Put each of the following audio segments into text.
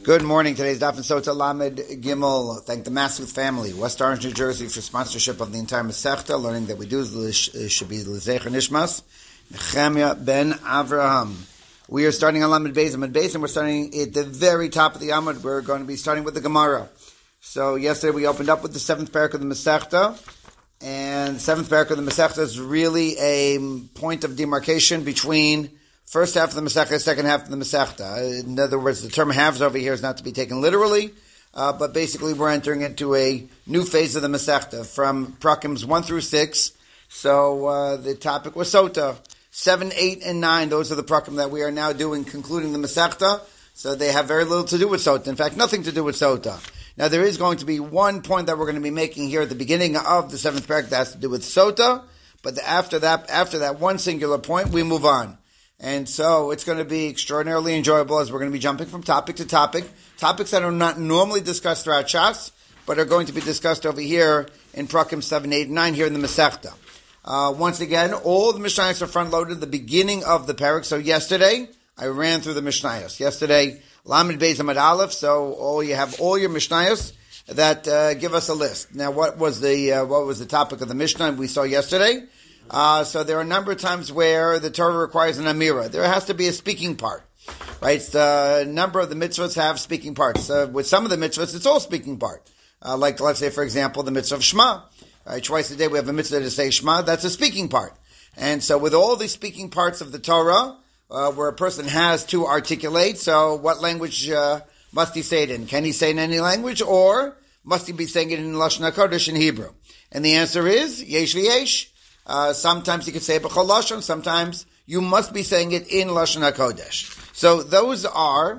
Good morning. Today's Daf and Sota Lamed Gimel. Thank the Massuth family, West Orange, New Jersey, for sponsorship of the entire Masechta. Learning that we do should be L'Zecher Nishmas Nechemia ben Avraham. We are starting on Lamed Beis, and we're starting at the very top of the Amud. We're going to be starting with the Gemara. So yesterday we opened up with the seventh parak of the Masechta, and the seventh parak of the Masechta is really a point of demarcation between first half of the Masechta, second half of the Masechta. In other words, the term halves over here is not to be taken literally, but basically we're entering into a new phase of the Masechta from Prakims 1 through 6. So the topic was Sota. 7, 8, and 9, those are the Prakim that we are now doing, concluding the Masechta. So they have very little to do with Sota. In fact, nothing to do with Sota. Now there is going to be one point that we're going to be making here at the beginning of the seventh parak that has to do with Sota, but after that one singular point, we move on. And so it's going to be extraordinarily enjoyable as we're going to be jumping from topic to topic. Topics that are not normally discussed throughout Shas, but are going to be discussed over here in Prakim 7, 8, and 9 here in the Masechta. Once again, all the Mishnayos are front-loaded at the beginning of the parak. So yesterday, I ran through the Mishnayos. Yesterday, Lamed Beis Amud Aleph, so you have all your Mishnayos that give us a list. Now, what was the topic of the Mishnah we saw yesterday? So there are a number of times where the Torah requires an Amira. There has to be a speaking part, right? A number of the mitzvahs have speaking parts. With some of the mitzvahs, it's all speaking part. Like, let's say, for example, the mitzvah of Shema. Right? Twice a day we have a mitzvah to say Shema. That's a speaking part. And so with all these speaking parts of the Torah, where a person has to articulate, so what language must he say it in? Can he say it in any language, or must he be saying it in Lashon HaKodesh in Hebrew? And the answer is, yesh v'yesh. Sometimes you could say b'chol lashon. Sometimes you must be saying it in Lashon HaKodesh. So those are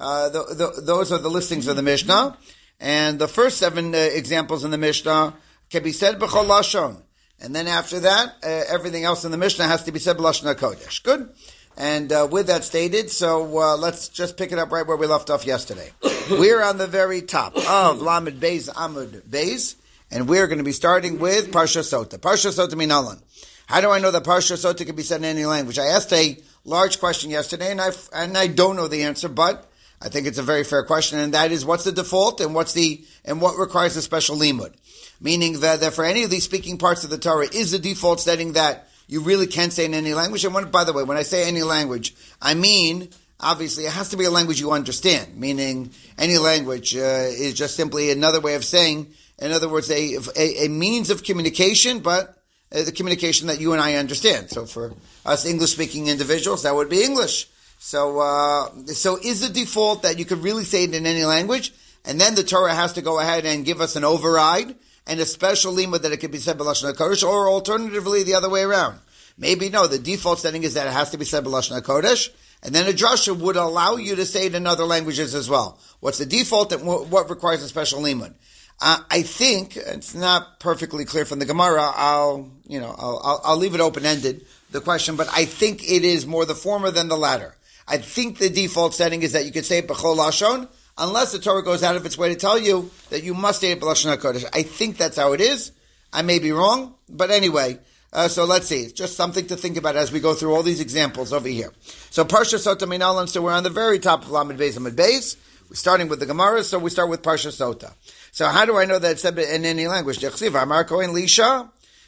the listings of the Mishnah, and the first 7 examples in the Mishnah can be said b'chol lashon, and then after that, everything else in the Mishnah has to be said b'Lashon HaKodesh. Good. And with that stated, so let's just pick it up right where we left off yesterday. We're on the very top of Lamed Beis Amud Beis. And we're going to be starting with Parsha Sota. Parsha Sota Minalan. How do I know that Parsha Sota can be said in any language? I asked a large question yesterday, and I don't know the answer, but I think it's a very fair question, and that is, what's the default and what requires a special limud? Meaning that for any of these speaking parts of the Torah, is the default setting that you really can say in any language? And by the way, when I say any language, I mean, obviously, it has to be a language you understand. Meaning, any language is just simply another way of saying, in other words, a means of communication, but the communication that you and I understand. So for us English-speaking individuals, that would be English. So is the default that you could really say it in any language, and then the Torah has to go ahead and give us an override and a special limud that it could be said b'Lashon HaKodesh, or alternatively the other way around? Maybe no. The default setting is that it has to be said b'Lashon HaKodesh, and then a drasha would allow you to say it in other languages as well. What's the default and what requires a special limud? I think it's not perfectly clear from the Gemara. I'll leave it open-ended, the question, but I think it is more the former than the latter. I think the default setting is that you could say it b'chol lashon, unless the Torah goes out of its way to tell you that you must say it b'Lashon HaKodesh. I think that's how it is. I may be wrong, but anyway, so let's see. It's just something to think about as we go through all these examples over here. So Parsha Sota Minalan, so we're on the very top of Lamed Beis Amud Beis. We're starting with the Gemara, so we start with Parsha Sota. So how do I know that it's said in any language? So the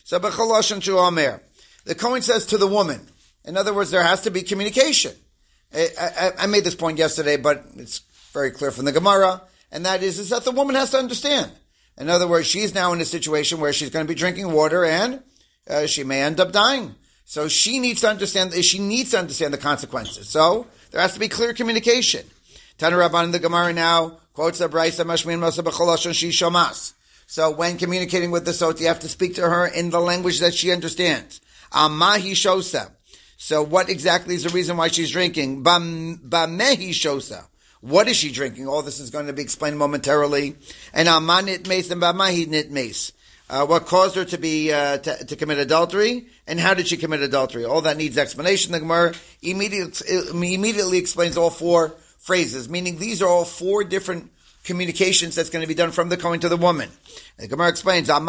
Kohen says to the woman. In other words, there has to be communication. I made this point yesterday, but it's very clear from the Gemara, and that is that the woman has to understand. In other words, she's now in a situation where she's going to be drinking water, and she may end up dying. So she needs to understand. She needs to understand the consequences. So there has to be clear communication. Tana Rabban in the Gemara now quotes a brayso mashmin masa b'chol lashon she shomas. So when communicating with the sot, you have to speak to her in the language that she understands. Mahi shosa. So what exactly is the reason why she's drinking? Bamehi shosa. What is she drinking? All this is going to be explained momentarily. And Aman nit mace and Bamahi nit mace. What caused her to be to commit adultery, and how did she commit adultery? All that needs explanation. The Gemara immediately explains all 4 phrases, meaning these are all 4 different communications that's going to be done from the Kohen to the woman. And the Gemara explains, so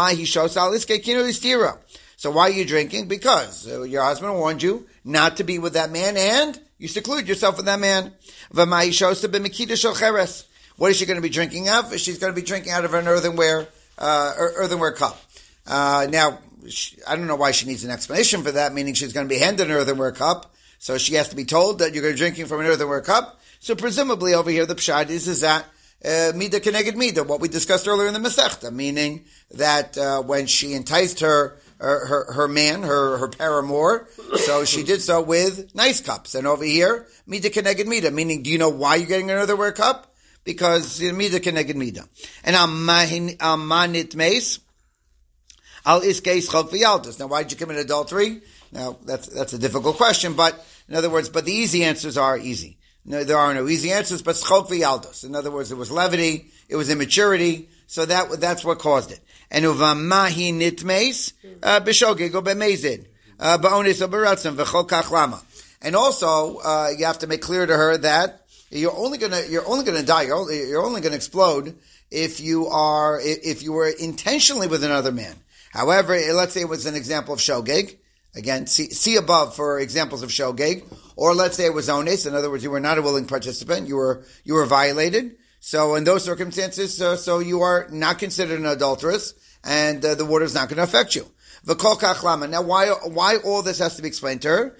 why are you drinking? Because your husband warned you not to be with that man, and you seclude yourself with that man. What is she going to be drinking out of? She's going to be drinking out of an earthenware cup. Now, I don't know why she needs an explanation for that, meaning she's going to be handed an earthenware cup, so she has to be told that you're going to be drinking from an earthenware cup. So presumably over here the pshat is that mida keneged mida, what we discussed earlier in the Masechta, meaning that when she enticed her man, her paramour, so she did so with nice cups. And over here, mida keneged mida, meaning, do you know why you're getting an earthenware cup? Because mida keneged mida. And amanit meis, al iskeis chok v'yaldas. Now, why did you commit adultery? Now, that's a difficult question, but in other words, but the easy answers are easy. No, there are no easy answers, but chok v'yaldas. In other words, it was levity, it was immaturity, so that's what caused it. And uvamahi nitmeis b'shogeg or b'mezid ba'onis or b'ratzim v'chol kach lama. And also, you have to make clear to her that you're only gonna die, you're only gonna explode if you were intentionally with another man. However, let's say it was an example of shogeg. Again, see above for examples of shogeg. Or let's say it was ones. In other words, you were not a willing participant. You were violated. So in those circumstances, so you are not considered an adulteress, and the water is not going to affect you. V'kol kach lama. Now, why all this has to be explained to her?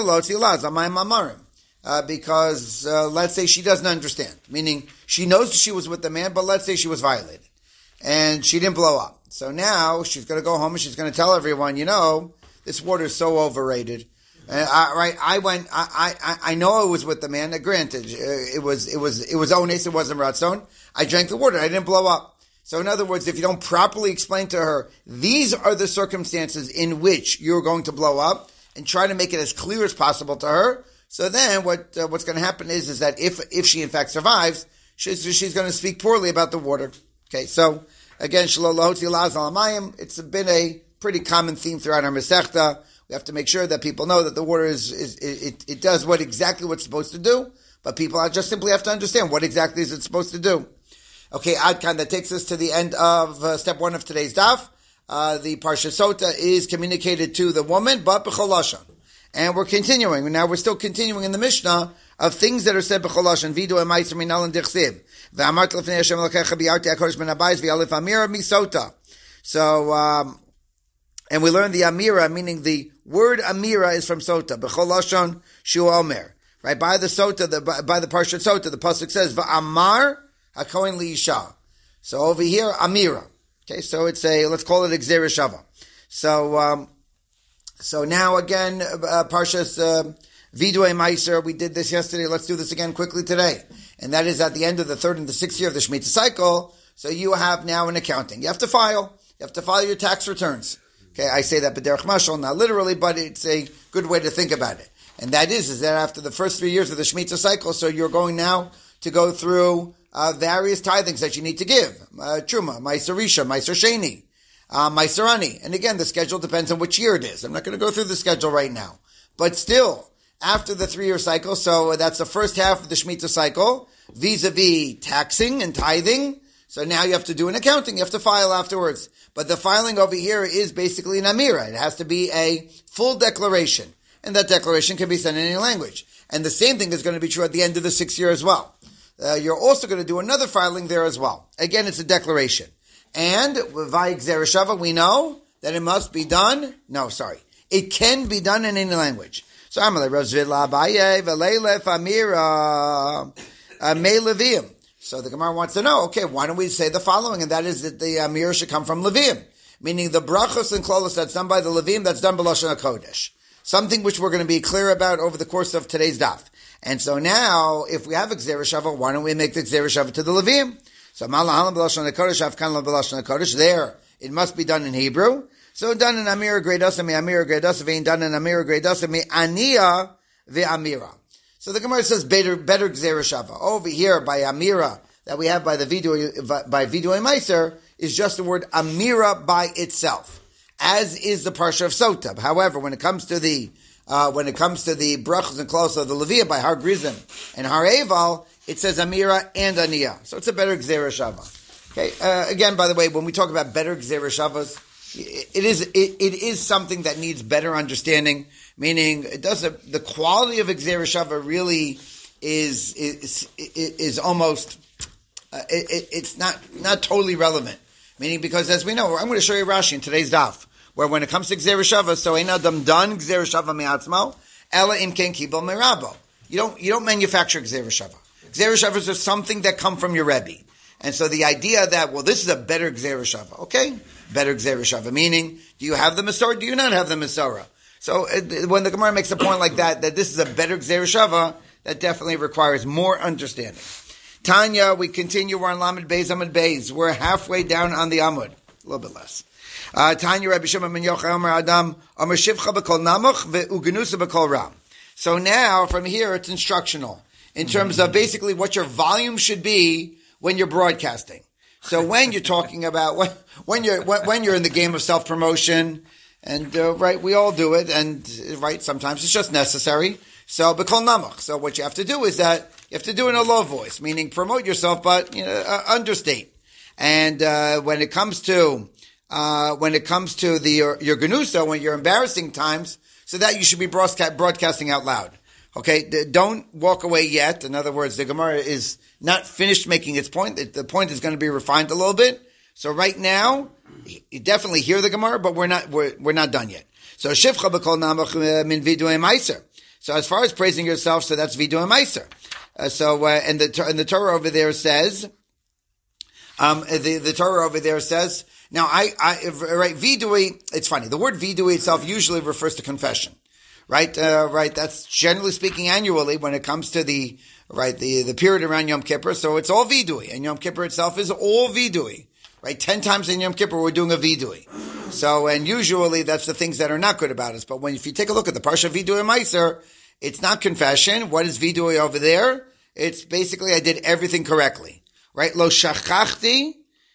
Because let's say she doesn't understand, meaning she knows she was with the man, but let's say she was violated and she didn't blow up. So now she's going to go home and she's going to tell everyone, this water is so overrated. I know I was with the man. Granted, it was ones, it wasn't ratzon. I drank the water. I didn't blow up. So in other words, if you don't properly explain to her, these are the circumstances in which you're going to blow up, and try to make it as clear as possible to her. So then what's going to happen is that if she in fact survives, she's going to speak poorly about the water. Okay. So again, it's been a pretty common theme throughout our Masechta. We have to make sure that people know that the water it does exactly what it's supposed to do, but people just simply have to understand what exactly is it supposed to do. Okay, Adkan, that takes us to the end of step 1 of today's daf. The Parsha Sota is communicated to the woman, but b'chol lashon. And we're continuing. Now we're still continuing in the Mishnah of things that are said b'chol lashon. Vidu emayser minal and dichsiv. V'amart lefnei Hashem l'kecha b'yarti HaKadosh ben habayis v'yalif amira misota. So, and we learned the amira, meaning the word amira is from Sota. B'chol lashon shu omer. Right, by the Sota, by the Parsha Sota, the pasuk says, v'amar hakohen liisha. So over here, amira. Okay, so let's call it Gzera Shava. So now again, Parshas Vidui Meiser, we did this yesterday, let's do this again quickly today. And that is at the end of the 3rd and the 6th year of the Shemitah cycle, so you have now an accounting. You have to file your tax returns. Okay, I say that b'derech mashal, not literally, but it's a good way to think about it. And that is that after the first 3 years of the Shemitah cycle, so you're going now to go through various tithings that you need to give. Truma, Meiser Risha, Meiser Sheni, Meiser Ani. And again, the schedule depends on which year it is. I'm not going to go through the schedule right now. But still, after the 3-year cycle, so that's the first half of the Shemitah cycle, vis-a-vis taxing and tithing. So now you have to do an accounting. You have to file afterwards. But the filing over here is basically an amira. It has to be a full declaration. And that declaration can be sent in any language. And the same thing is going to be true at the end of the 6th year as well. You're also going to do another filing there as well. Again, it's a declaration. And via Gzera Shava, we know that it must be done. No, sorry. It can be done in any language. So Amalei Rav Zvidla Abaye V'leilef Amira Me Leviim. So the Gemara wants to know, okay, why don't we say the following? And that is that the Amira should come from Leviim. Meaning the brachos and klolos that's done by the Leviim, that's done by Lashon HaKodesh. Something which we're going to be clear about over the course of today's daf. And so now, if we have a Gzera Shava, why don't we make the Gzera Shava to the Leviim? So Malahalam B'Lashon HaKodesh, Afkan B'Lashon HaKodesh, there, it must be done in Hebrew. So done in Amira Gredasa, Me Amira Gredasa, Vein done in Amira Gredasa, Me Aniya Ve'amira. So the Gemara says better Gzera Shava. Over here, by Amira, that we have by Vidui Meiser, is just the word Amira by itself. As is the Parsha of Sota. However, when it comes to the brachos and klolos of the Leviah by Har Grizim and Har Eval, it says Amira and Aniyah. So it's a better Gzera Shava. Okay. Again, by the way, when we talk about better Gzera Shavas, it is something that needs better understanding. Meaning, the quality of a Gzera Shava really is almost it's not totally relevant. Meaning, because as we know, I'm going to show you Rashi in today's daf, where when it comes to Gzeir Shava, so ein adam done Gzeir Shava me'atzmo, ela im ken kibel merabo. You don't manufacture Gzeir Shava. Gzeir Shava is just something that come from your Rebbe. And so the idea that, well, this is a better Gzeir Shava. Okay? Better Gzeir Shava. Meaning, do you have the Masorah? Do you not have the Masorah? So when the Gemara makes a point like that this is a better Gzeir Shava, that definitely requires more understanding. Tanya, we continue. We're on Lamed Beis, Amud Beis. We're halfway down on the Amud. A little bit less. Tanya, Rabbi Shimon ben Yochai, Omer Adam, Omer Shivcha b'kol namuch, ve'ugenusa b'kol ram. So now, from here, it's instructional. In terms of basically what your volume should be when you're broadcasting. So when you're talking about, when you're in the game of self-promotion, and, right, we all do it, and, right, sometimes it's just necessary. So, b'kol namuch. So what you have to do is that, you have to do it in a low voice, meaning promote yourself, but understate. And when it comes to your genusa, when you're embarrassing times, so that you should be broadcasting out loud. Okay, don't walk away yet. In other words, the Gemara is not finished making its point. The point is going to be refined a little bit. So right now, you definitely hear the Gemara, but we're not done yet. So shivcha b'kol namach min viduei meiser. So as far as praising yourself, so that's viduei meiser. And the Torah over there says, the Torah over there says, now right, vidui, it's funny, the word vidui itself usually refers to confession, right? That's generally speaking annually when it comes to the period around Yom Kippur, so it's all vidui, and Yom Kippur itself is all vidui, right? 10 times in Yom Kippur we're doing a vidui. So, and usually that's the things that are not good about us, but if you take a look at the Parsha Vidui Meiser, it's not confession. What is vidui over there? It's basically I did everything correctly, right? Lo shachachti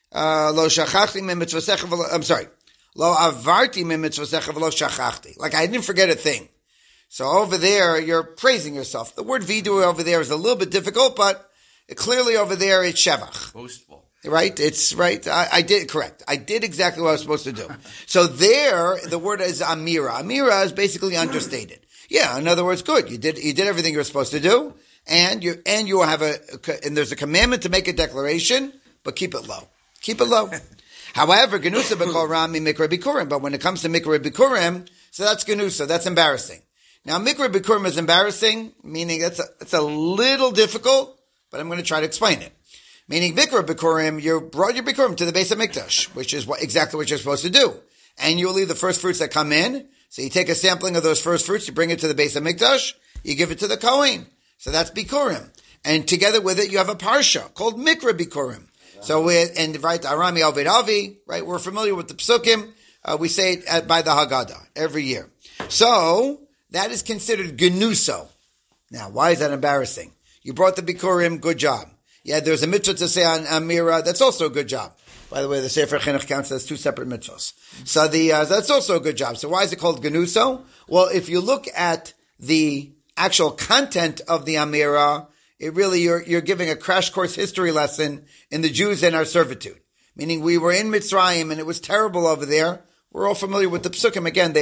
mimitzvosecha. I'm sorry. Lo avarti mimitzvosecha v'lo shachachti. Like I didn't forget a thing. So over there, you're praising yourself. The word vidui over there is a little bit difficult, but clearly over there it's shevach. Boastful. Right? It's right. I did correct. I did exactly what I was supposed to do. So there, the word is amira. Amira is basically understated. Yeah, in other words, good. You did everything you're supposed to do, and you have and there's a commandment to make a declaration, but keep it low. Keep it low. However, genusa b'kol ram mi mikra bikurim, but when it comes to mikra bikurim, so that's genusa, that's embarrassing. Now, mikra bikurim is embarrassing, meaning it's a little difficult, but I'm going to try to explain it. Meaning, mikra bikurim, you brought your bikurim to the Beis HaMikdash, which is exactly what you're supposed to do. Annually, the first fruits that come in, so you take a sampling of those first fruits, you bring it to the Beis HaMikdash, you give it to the Kohen. So that's Bikurim. And together with it, you have a Parsha called Mikra Bikurim. So right, Arami Ovid Avi, right, we're familiar with the Psukim. We say it by the Haggadah every year. So, that is considered Genuso. Now, why is that embarrassing? You brought the Bikurim, good job. Yeah, there's a mitzvah to say on Amira, that's also a good job. By the way, the Sefer Chinuch counts as 2 separate mitzvahs. So that's also a good job. So why is it called Genuso? Well, if you look at the actual content of the Amira, it really, you're giving a crash course history lesson in the Jews and our servitude. Meaning we were in Mitzrayim and it was terrible over there. We're all familiar with the Psukim. Again,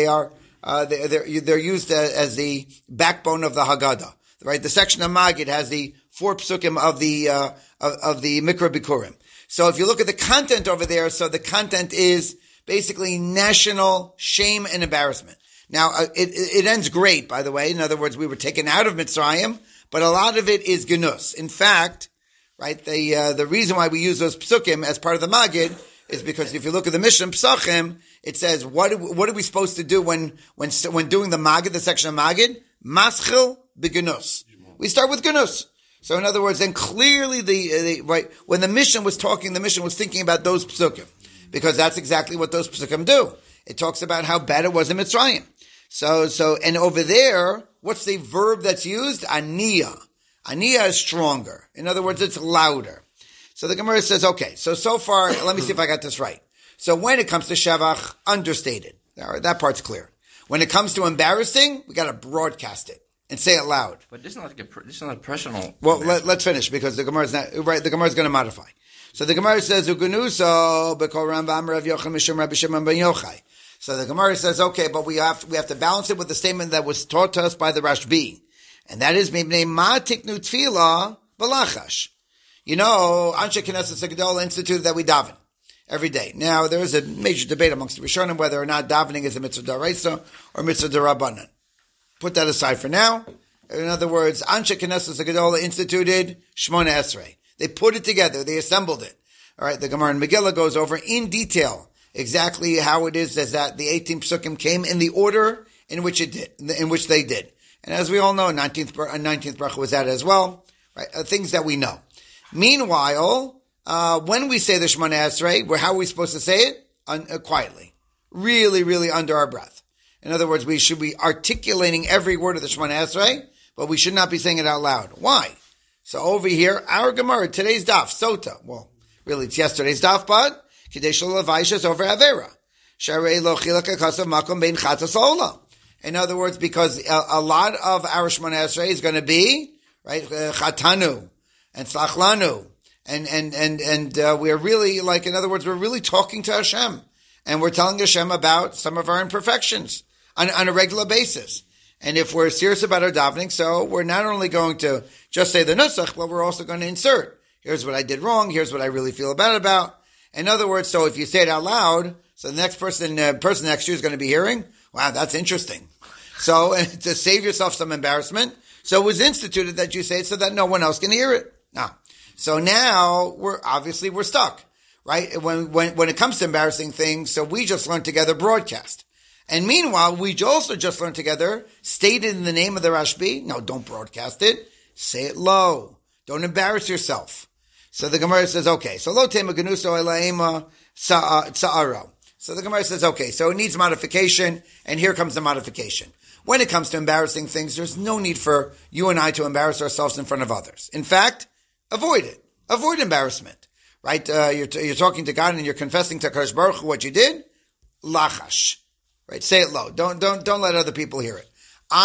they're used as the backbone of the Haggadah. Right? The section of Magid has the 4 Psukim of the Mikra Bikurim. So if you look at the content over there, so the content is basically national shame and embarrassment. Now, it ends great, by the way. In other words, we were taken out of Mitzrayim, but a lot of it is genus. In fact, right, the reason why we use those psukim as part of the Magid is because if you look at the Mishnah Psachim, it says, what are we supposed to do when doing the Magid, the section of Magid? Maschil begenus. We start with genus. So in other words, then clearly right, when the Mishnah was talking, the Mishnah was thinking about those psukim. Because that's exactly what those psukim do. It talks about how bad it was in Mitzrayim. So, and over there, what's the verb that's used? Aniyah. Aniyah is stronger. In other words, it's louder. So the Gemara says, okay, so far, let me see if I got this right. So when it comes to Shevach, understated. That part's clear. When it comes to embarrassing, we gotta broadcast it and say it loud. But this is not personal. Well, let's finish because the Gemara is not, right, the Gemara is gonna modify. So the Gemara says, Ugunuso, B'kol Rambam Rav Yochanan Mishum Rabbi Shimon ben Yochai. So the Gemara says, okay, but we have to balance it with the statement that was taught to us by the Rashbi. And that is, Mibnei Ma Tiknu Tefillah B'lachash. You know, Anshe Knesset Gedola instituted that we daven every day. Now, there is a major debate amongst the Rishonim whether or not davening is a mitzvah d'oraisa or mitzvah d'Rabbanan. Put that aside for now. In other words, Anshe Knesset Gedola instituted Shmona Esrei. They put it together. They assembled it. All right, the Gemara in Megillah goes over in detail exactly how it is that the 18 psukim came in the order in which they did. And as we all know, 19th bracha was that as well. Right, things that we know. Meanwhile, when we say the Shemona Esrei, how are we supposed to say it? Quietly. Really, really under our breath. In other words, we should be articulating every word of the Shemona Esrei, but we should not be saying it out loud. Why? So over here, our Gemara, today's daf, Sota. Well, really, it's yesterday's daf, but Kadesh Lavaisha is over Avera. Sharei lo chilak akasav makom bein chatas ola. In other words, because a lot of our Shemona Esrei is going to be, right, Chatanu and Slachlanu. And we're really, like, in other words, we're really talking to Hashem. And we're telling Hashem about some of our imperfections on a regular basis. And if we're serious about our davening, so we're not only going to just say the nusach, but we're also going to insert, here's what I did wrong, here's what I really feel bad about. In other words, so if you say it out loud, so the next person next to you is going to be hearing, wow, that's interesting. So to save yourself some embarrassment, so it was instituted that you say it so that no one else can hear it. So now we're stuck, right? When it comes to embarrassing things, so we just learned together broadcast. And meanwhile, we also just learned together, stated in the name of the Rashbi, no, don't broadcast it, say it low. Don't embarrass yourself. So the Gemara says, okay, so lo tema genuso elaima sa'aro. So the Gemara says, okay, so it needs modification, and here comes the modification. When it comes to embarrassing things, there's no need for you and I to embarrass ourselves in front of others. In fact, avoid it. Avoid embarrassment. Right? You're talking to God and you're confessing to Kadosh Baruch Hu what you did. Lachash. Right? Say it low. Don't let other people hear it.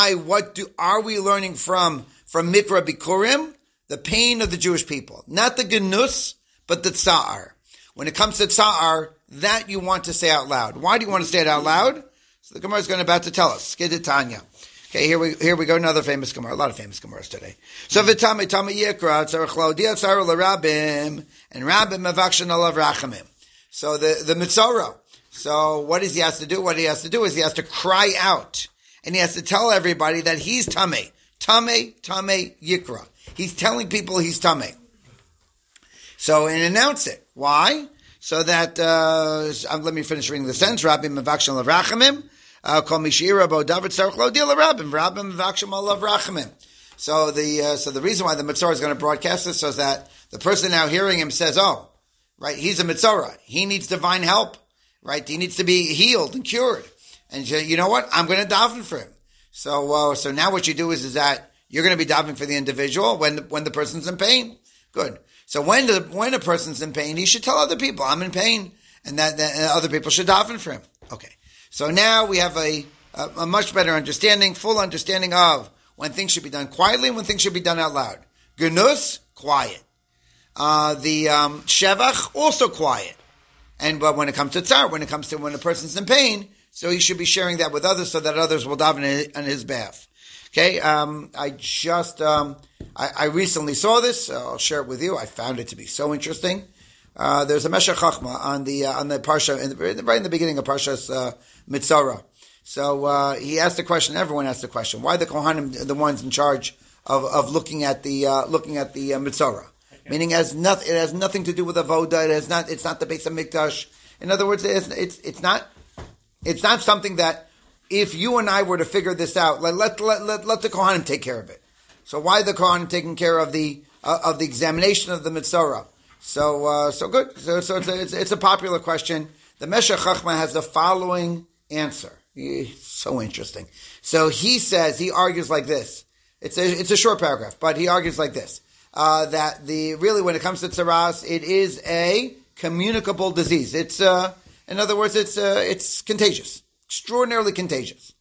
Are we learning from Mikra Bikurim? The pain of the Jewish people. Not the genus, but the tsa'ar. When it comes to tsa'ar, that you want to say out loud. Why do you want to say it out loud? So the Gemara is about to tell us. Skiditanya. Okay, here we go. Another famous Gemara. A lot of famous Gemaras today. So v'tamei tamei yikra tzarich l'odiah tzaru l'rabim and rabim mevakshin alav rachamim. So the mitzora. So what does he has to do? What he has to do is he has to cry out and he has to tell everybody that he's tamei. Tamei yikra. He's telling people he's tamei. So and announce it. Why? So that let me finish reading the sentence. Rabim mevakshin alav rachamim. So the reason why the Mitzorah is going to broadcast this so that the person now hearing him says, oh, right, he's a Mitzorah. He needs divine help, right? He needs to be healed and cured. And you know what? I'm going to daven for him. So now what you do is that you're going to be davening for the individual when the person's in pain. Good. So when a person's in pain, he should tell other people, I'm in pain, and that other people should daven for him. Okay. So now we have a much better understanding, full understanding of when things should be done quietly and when things should be done out loud. Genus, quiet. The Shevach, also quiet. But when it comes to tsar, when a person's in pain, so he should be sharing that with others so that others will daven on his behalf. Okay, I recently saw this, so I'll share it with you. I found it to be so interesting. There's a Meshech Chachma on the Parsha, right in the beginning of Parsha's Mitzorah. So he asked the question. Everyone asked the question: why the Kohanim the ones in charge of looking at the Mitzorah? Okay. Meaning, it has nothing to do with avoda. It's not the Beis Hamikdash. In other words, it's not something that if you and I were to figure this out, let the Kohanim take care of it. So why the Kohanim taking care of the examination of the Mitzorah? So good. So it's a popular question. The Meshech Chachma has the following answer. So interesting. So he argues like this. It's a short paragraph, but he argues like this. That really when it comes to tzaras, it is a communicable disease. It's, in other words, it's contagious. Extraordinarily contagious.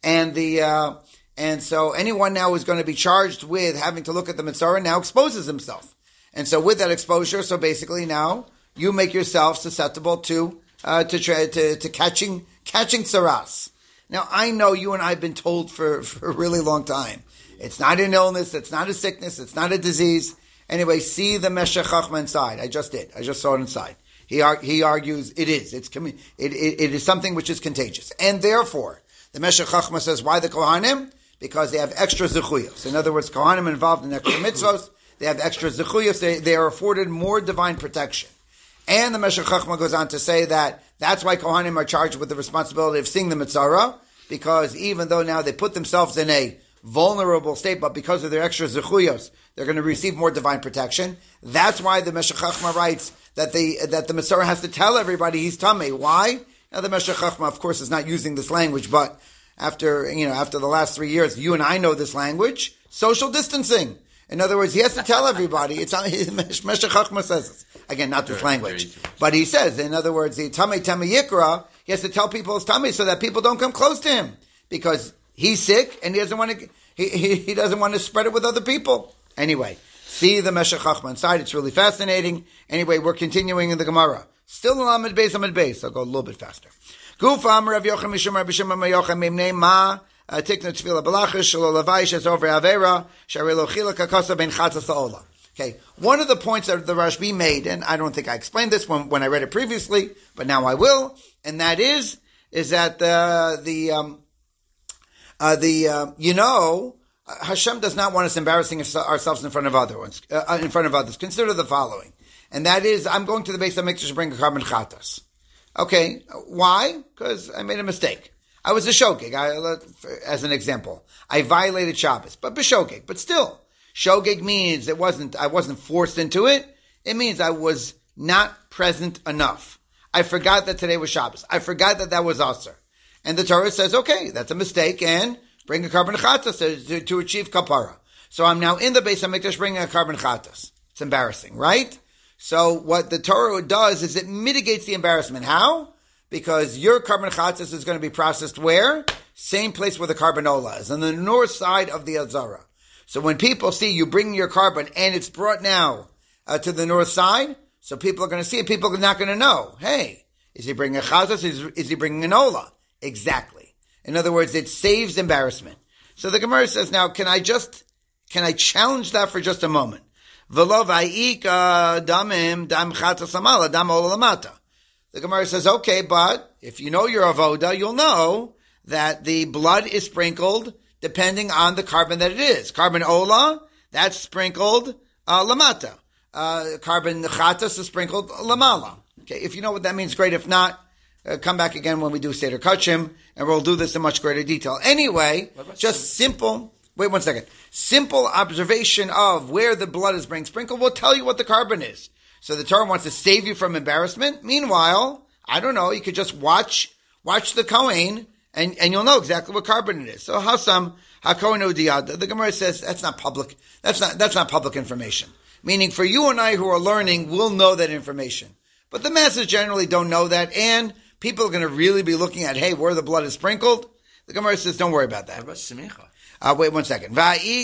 And so anyone now who's going to be charged with having to look at the Mitzorah now exposes himself. And so with that exposure, so basically now you make yourself susceptible to catching tzaras. Now I know you and I have been told for a really long time, it's not an illness, it's not a sickness, it's not a disease. Anyway, see the Meshech Chachma inside. I just did. I just saw it inside. He argues it is. It is something which is contagious. And therefore, the Meshech Chachma says, why the Kohanim? Because they have extra zechuyos. In other words, Kohanim involved in extra mitzvos. They have extra zechuyos. They are afforded more divine protection. And the Meshech Chachma goes on to say that that's why Kohanim are charged with the responsibility of seeing the mitzvah, because even though now they put themselves in a vulnerable state, but because of their extra zechuyos, they're going to receive more divine protection. That's why the Meshech Chachma writes that the mitzvah has to tell everybody he's tamei. Why? Now the Meshech Chachma, of course, is not using this language, but after the last 3 years, you and I know this language. Social distancing. In other words, he has to tell everybody. It's Meshech Chachma says this. Again, not this language, but he says, in other words, the tamei yikra. He has to tell people it's tamei so that people don't come close to him because he's sick and he doesn't want to. He doesn't want to spread it with other people. Anyway, see the Meshech Chachma inside. It's really fascinating. Anyway, we're continuing in the Gemara. Still in Amud Beis. I'll go a little bit faster. Gufam Rav Yochanan Mishum Rav Shimon Bar Yochai Mimnei Ma Tiknu Tefila Balachish Shelo Lavai Shezor Avera Sharei Lo Chila Kakasa Ben Chatzas Ha'ola. Okay, one of the points that the Rashbi made, and I don't think I explained this when I read it previously, but now I will, and that is that Hashem does not want us embarrassing ourselves in front of others. Consider the following, and that is, I'm going to the Beis HaMikdash to bring a carbon chatas. Okay, why? Because I made a mistake. I was a shogeg, as an example. I violated Shabbos, but b'shogeg, but still. Shogeg means I wasn't forced into it. It means I was not present enough. I forgot that today was Shabbos. I forgot that was Asr. And the Torah says, okay, that's a mistake, and bring a carbon chatas to achieve kapara. So I'm now in the Beis HaMikdash bringing a carbon chatas. It's embarrassing, right? So what the Torah does is it mitigates the embarrassment. How? Because your carbon chatas is going to be processed where? Same place where the carbon ola is, on the north side of the Azara. So when people see you bringing your carbon and it's brought now to the north side, so people are going to see it, people are not going to know, hey, is he bringing a chatas, is he bringing an ola? Exactly. In other words, it saves embarrassment. So the Gemara says, now, can I challenge that for just a moment? The Gemara says, okay, but if you know your avoda, you'll know that the blood is sprinkled depending on the carbon that it is. Carbon ola, that's sprinkled lamata. Carbon chatas is sprinkled lamala. Okay, if you know what that means, great. If not, come back again when we do Seder Kachim, and we'll do this in much greater detail. Anyway, just simple observation of where the blood is being sprinkled will tell you what the carbon is. So the Torah wants to save you from embarrassment. Meanwhile, I don't know, you could just watch the Kohen, and you'll know exactly what carbon it is. So Hasam HaKohen Udiyad, the Gemara says that's not public information. Meaning for you and I who are learning, we'll know that information. But the masses generally don't know that, and people are going to really be looking at, hey, where the blood is sprinkled. The Gemara says, don't worry about that. What about simicha? Wait 1 second.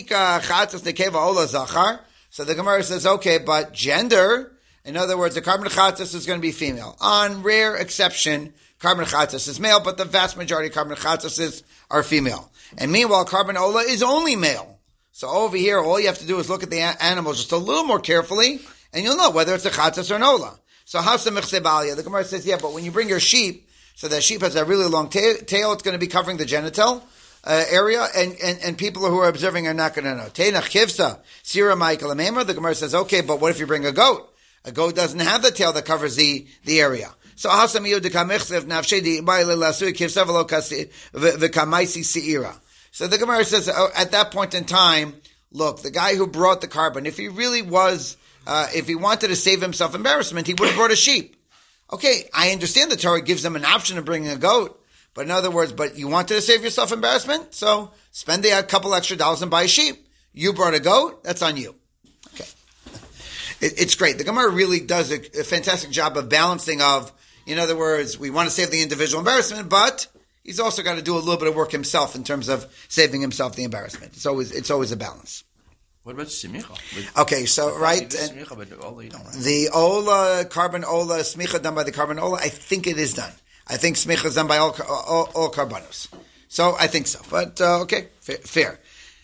So the Gemara says, okay, but gender, in other words, the carbon chatas is going to be female. On rare exception, carbon chatas is male, but the vast majority of carbon chatas are female. And meanwhile, carbon ola is only male. So over here, all you have to do is look at the animals just a little more carefully, and you'll know whether it's a chatas or an ola. So Hasa Mechsebalia, the Gemara says, yeah, but when you bring your sheep, so that sheep has a really long tail, it's going to be covering the genital area, and people who are observing are not going to know. Teinach Kivsa, Sira Michael Amemar, the Gemara says, okay, but what if you bring a goat? A goat doesn't have the tail that covers the area. So Hasa Miyudika Mechsev, Nafshedi, Baile Lasui Kivsa Velo V'Kamaisi Seira. So the Gemara says, at that point in time, look, the guy who brought the carbon, if he really was, if he wanted to save himself embarrassment, he would have brought a sheep. Okay, I understand the Torah gives him an option of bringing a goat, but in other words, but you wanted to save yourself embarrassment, so spend a couple extra dollars and buy a sheep. You brought a goat, that's on you. Okay. It's great. The Gemara really does a fantastic job of balancing of, in other words, we want to save the individual embarrassment, but he's also got to do a little bit of work himself in terms of saving himself the embarrassment. It's always a balance. What about smicha? Okay, so right, the ola, carbon ola, smicha done by the carbon ola, I think it is done. I think smicha is done by all carbonos. So I think so. But okay, fair.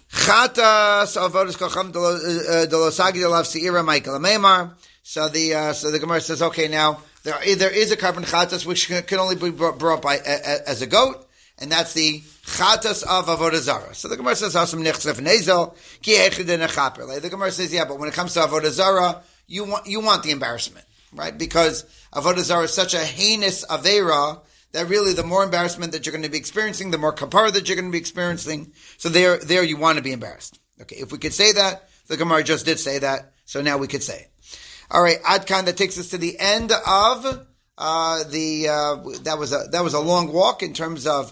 Chatas avodas kocham delosagi delav seira Michael Meimar. So the Gemara says, okay, now there is a carbon chatas which can only be brought by as a goat, and that's the chatas of avodah zarah. So the Gemara says, "Hasam nichsef nezel ki echidin echaper." The Gemara says, yeah, but when it comes to avodah zarah, you want the embarrassment, right? Because avodah zarah is such a heinous avera that really the more embarrassment that you're going to be experiencing, the more kapara that you're going to be experiencing. So there you want to be embarrassed. Okay, if we could say that, the Gemara just did say that, so now we could say it. All right, Adkan, that takes us to the end of that was a long walk in terms of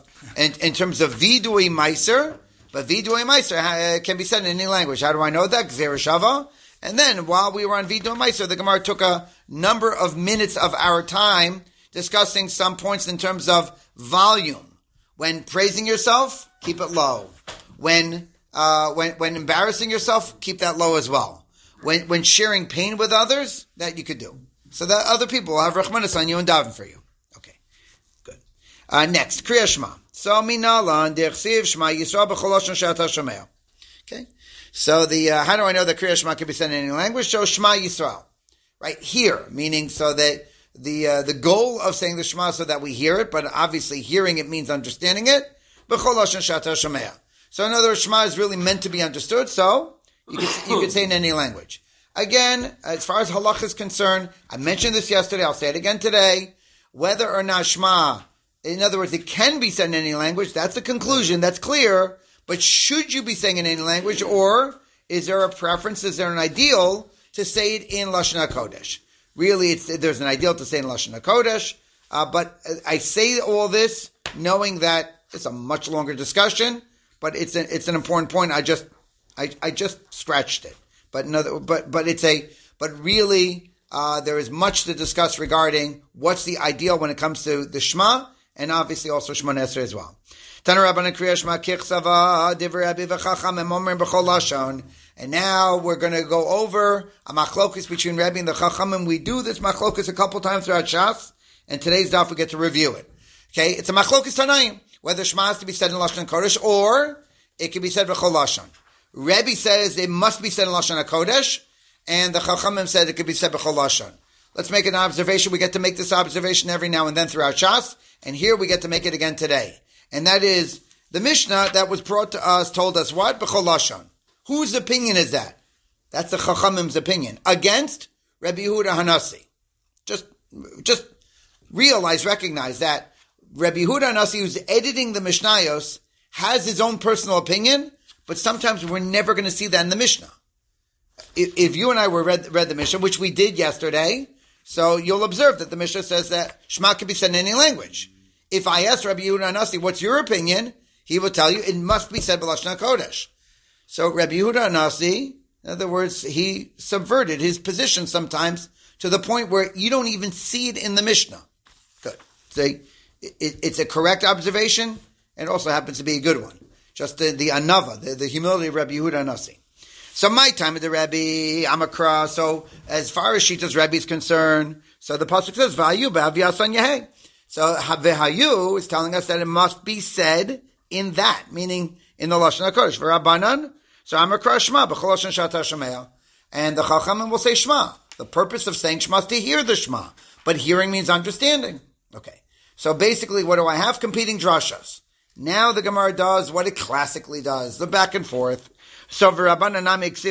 vidui meiser, but vidui meiser can be said in any language. How do I know that? Gzera shava. And then while we were on vidui meiser, the Gemara took a number of minutes of our time discussing some points in terms of volume. When praising yourself, keep it low. When embarrassing yourself, keep that low as well. When sharing pain with others, that you could do. So that other people will have rachmanis on you and daven for you. Okay, good. Next, Kriya Shema. So minala and derchsiv Shema Yisrael b'chol lashon she'ata shomea. Okay, so how do I know that Kriya Shema can be said in any language? So Shema Yisrael, right here, meaning so that the goal of saying the Shema so that we hear it, but obviously hearing it means understanding it. B'chol lashon she'ata shomea. So in other words, Shema is really meant to be understood. So you could say in any language. Again, as far as halach is concerned, I mentioned this yesterday, I'll say it again today, whether or not Shema, in other words, it can be said in any language, that's the conclusion, that's clear, but should you be saying in any language, or is there a preference, is there an ideal to say it in Lashon HaKodesh? Really, there's an ideal to say in Lashon HaKodesh, but I say all this knowing that it's a much longer discussion, but it's an important point. I just scratched it, but really, there is much to discuss regarding what's the ideal when it comes to the Shema, and obviously also Shemona Esrei as well. And now we're going to go over a machlokus between Rebbe and the Chachamim. We do this machlokus a couple times throughout Shas, and today's daf we get to review it. Okay, it's a machlokus Tanaim, whether Shema has to be said in Lashon Kodesh or it can be said b'chol lashon. Rebbe says it must be said in Lashon HaKodesh, and the Chachamim said it could be said b'chol lashon. Let's make an observation. We get to make this observation every now and then throughout Shas, and here we get to make it again today. And that is, the Mishnah that was brought to us told us what? B'chol lashon. Whose opinion is that? That's the Chachamim's opinion. Against Rabbi Yehuda Hanasi. Just recognize that Rabbi Yehuda Hanasi, who's editing the Mishnayos, has his own personal opinion, but sometimes we're never going to see that in the Mishnah. If you and I read the Mishnah, which we did yesterday, so you'll observe that the Mishnah says that Shema can be said in any language. If I ask Rabbi Yehuda Hanasi, what's your opinion? He will tell you it must be said b'Lashon HaKodesh. So Rabbi Yehuda Hanasi, in other words, he subverted his position sometimes to the point where you don't even see it in the Mishnah. Good. It's a correct observation, and also happens to be a good one. Just the anava, the humility of Rabbi Yehuda Hanasi. So my time of the Rebbe, Amakra, so as far as Shita's Rebbe is concerned, so the pasuk says, V'hayu b'aviyasan yehei. So V'hayu is telling us that it must be said in that, meaning in the Lashon HaKodesh. V'Rabbanan, so Amakra Shema, b'chol lashon she'ata shomea. And the Chachamim will say Shema. The purpose of saying Shema is to hear the Shema. But hearing means understanding. Okay. So basically, what do I have? Competing drashas. Now the Gemara does what it classically does, the back and forth. So according to the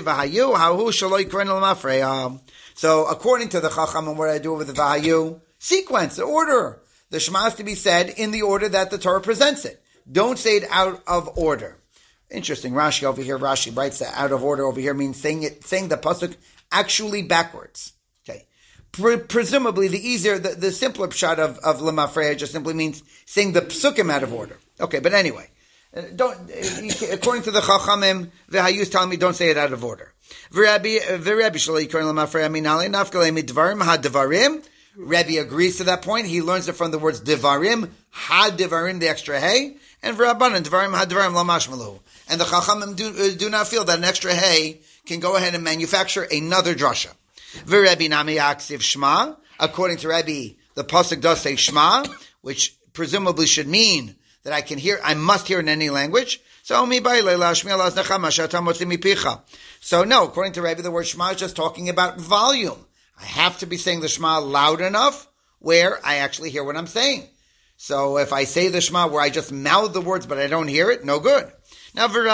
Chacham, what I do with the Vahayu, sequence, the order. The Shema has to be said in the order that the Torah presents it. Don't say it out of order. Interesting. Rashi over here, Rashi writes that out of order over here means saying the pasuk actually backwards. Okay. Presumably the simpler pshat of Lemafreya just simply means saying the psukim out of order. Okay, but anyway, according to the Chachamim, the Hayu is telling me don't say it out of order. Rebbe agrees to that point. He learns it from the words devarim, ha-devarim, the extra hey, and v'rabbanan, devarim, ha-devarim, lamashmalu. And the Chachamim do not feel that an extra hey can go ahead and manufacture another drasha. V'Rebbe nami yaksiv shma. According to Rebbe, the pasuk does say shma, which presumably should mean that I must hear in any language. So no, according to Rebbe, the word Shema is just talking about volume. I have to be saying the Shema loud enough where I actually hear what I'm saying. So if I say the Shema where I just mouth the words but I don't hear it, no good. Now the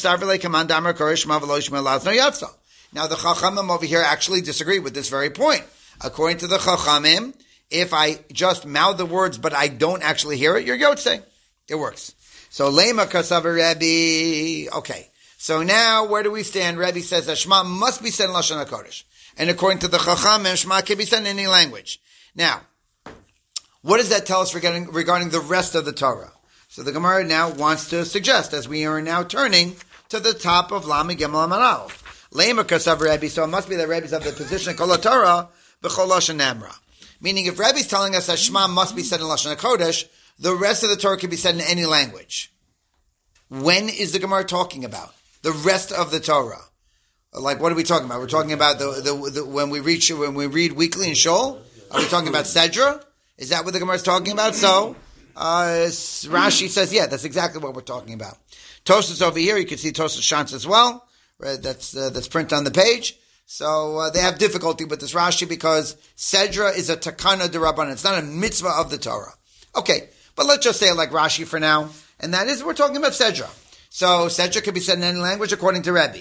Chachamim over here actually disagree with this very point. According to the Chachamim, if I just mouth the words but I don't actually hear it, you're Yotzei. It works. So Lema Kasav Rebbe. Okay. So now where do we stand? Rebbe says that Shema must be said in Lashon HaKodesh. And according to the Chachamim, Shema can be said in any language. Now, what does that tell us regarding the rest of the Torah? So the Gemara now wants to suggest, as we are now turning to the top of Lamed Gimel Amud Aleph. Lema Kasav Rebbe, so it must be that Rebbe's of the position of Kol Torah b'chol Lashon Amra. Meaning, if Rebbe's telling us that Shema must be said in Lashon HaKodesh, the rest of the Torah can be said in any language. When is the Gemara talking about the rest of the Torah? Like, what are we talking about? We're talking about the when we read weekly in Shul. Are we talking about Sedra? Is that what the Gemara is talking about? So Rashi says, yeah, that's exactly what we're talking about. Tosas over here, you can see Tosas Shantz as well. Right? That's printed on the page. So they have difficulty with this Rashi because Sedra is a takana d'Rabbanan. It's not a mitzvah of the Torah. Okay, but let's just say it like Rashi for now, and that is we're talking about Sedra. So Sedra can be said in any language according to Rebbe.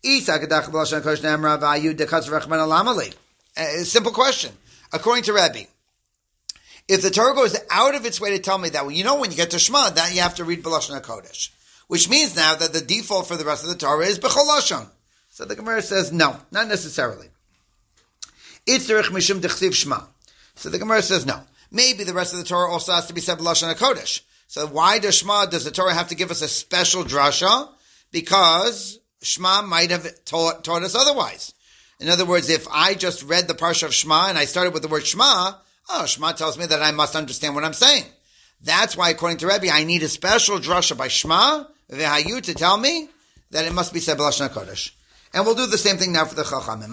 Simple question. According to Rebbe, if the Torah goes out of its way to tell me that, when you get to Shema, that you have to read B'Lashon HaKodesh, which means now that the default for the rest of the Torah is B'chol Lashon. So the Gemara says, no, not necessarily. Itzarich mishum dechsiv Shema. So the Gemara says, no. Maybe the rest of the Torah also has to be said B'Lashon HaKodesh. So why does the Torah have to give us a special drasha? Because Shema might have taught us otherwise. In other words, if I just read the parsha of Shema and I started with the word Shema, Shema tells me that I must understand what I'm saying. That's why, according to Rebbe, I need a special drasha by Shema, V'hayu, to tell me that it must be said B'Lashon HaKodesh. And we'll do the same thing now for the Chachamim.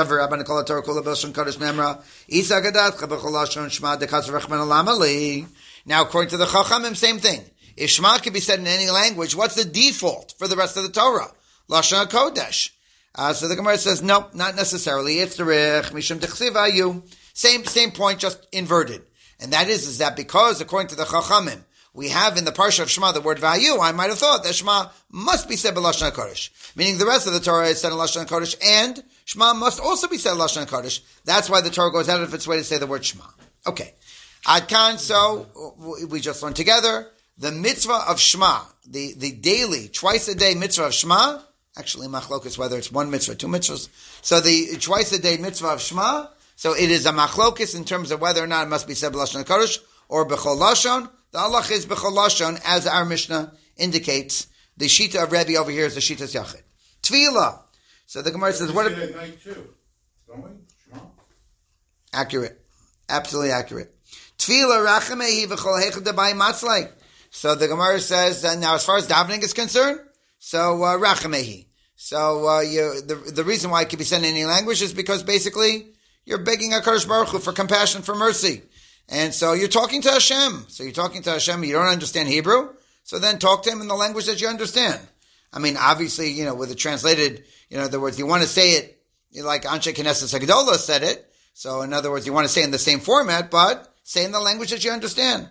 Now, according to the Chachamim, same thing. If Shema can be said in any language, what's the default for the rest of the Torah? Lashon HaKodesh. So the Gemara says, no, not necessarily. It's the Rech, Mishum Dechsiv Hayu. Same point, just inverted. And that is that because, according to the Chachamim, we have in the Parsha of Shema the word Vayu, I might have thought that Shema must be said by Lashon HaKodesh. Meaning the rest of the Torah is said in Lashon HaKodesh, and Shema must also be said in Lashon HaKodesh. That's why the Torah goes out of its way to say the word Shema. Okay. Ad Kan, so we just learned together, the mitzvah of Shema, the daily, twice a day mitzvah of Shema, actually machlokas, whether it's one mitzvah, two mitzvahs. So the twice a day mitzvah of Shema, so it is a machlokas in terms of whether or not it must be said b'Lashon HaKodesh or b'chol Lashon. The halach is b'chol Lashon, as our Mishnah indicates. The shita of Rebbe over here is the shita's yachid. Tefillah. So the Gemara says, what? At night too, don't we? Shema. Accurate, absolutely accurate. Tefillah rachamehi v'chol heichad debai matzlei. So the Gemara says, now as far as davening is concerned, so rachamehi. So the reason why it can be said in any language is because basically you're begging HaKadosh Baruch Hu for compassion, for mercy. And so you're talking to Hashem. So you're talking to Hashem, you don't understand Hebrew, so then talk to Him in the language that you understand. I mean, obviously, with it translated, in other words, you want to say it like Anshe Knesset Hagdolah said it. So in other words, you want to say it in the same format, but say in the language that you understand.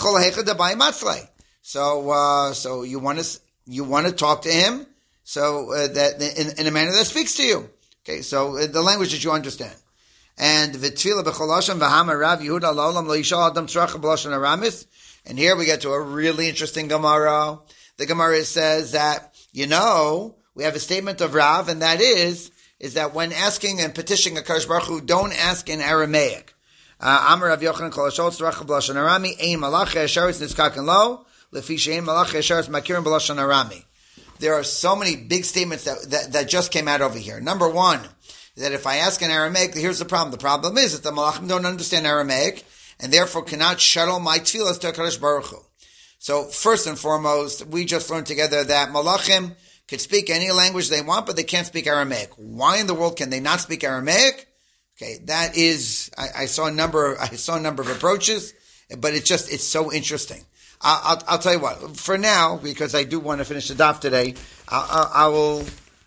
So you want to talk to Him, so that in a manner that speaks to you. Okay, so the language that you understand. And v'tfila b'chol Lashon v'hama Rav Yehuda la'olam lo yishal adam tzracha b'lashon aramis. And here we get to a really interesting Gemara. The Gemara says that, we have a statement of Rav, and that is that when asking and petitioning HaKadosh Baruch Hu, don't ask in Aramaic. Amar Rav Yochanan kol hashol tzracha b'lashon arami, ein malach ha'esharis nitzkaken lo, lefi she'ein malach ha'esharis makirin b'lashon arami. There are so many big statements that just came out over here. Number one, that if I ask in Aramaic, here's the problem. The problem is that the Malachim don't understand Aramaic, and therefore cannot shuttle my tefillas to HaKadosh Baruch Hu. So first and foremost, we just learned together that Malachim could speak any language they want, but they can't speak Aramaic. Why in the world can they not speak Aramaic? Okay, that is, I saw a number of approaches, but it's so interesting. I'll tell you what. For now, because I do want to finish the daf today, I'll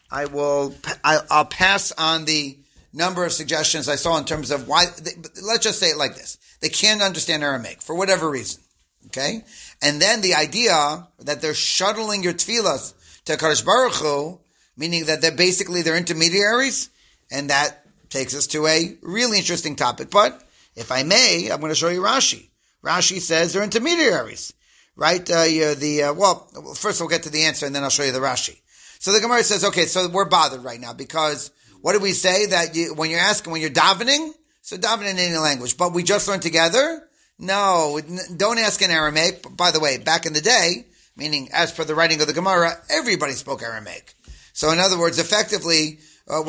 pass on the number of suggestions I saw in terms of why. Let's just say it like this: they can't understand Aramaic for whatever reason. Okay, and then the idea that they're shuttling your tefillas to Kadosh Baruch Hu, meaning that they're intermediaries, and that takes us to a really interesting topic. But if I may, I'm going to show you Rashi. Rashi says they're intermediaries, right? First we'll get to the answer, and then I'll show you the Rashi. So the Gemara says, okay, so we're bothered right now because what did we say that when you're davening, so davening in any language, but we just learned together. No, don't ask in Aramaic. By the way, back in the day, meaning as per the writing of the Gemara, everybody spoke Aramaic. So in other words, effectively,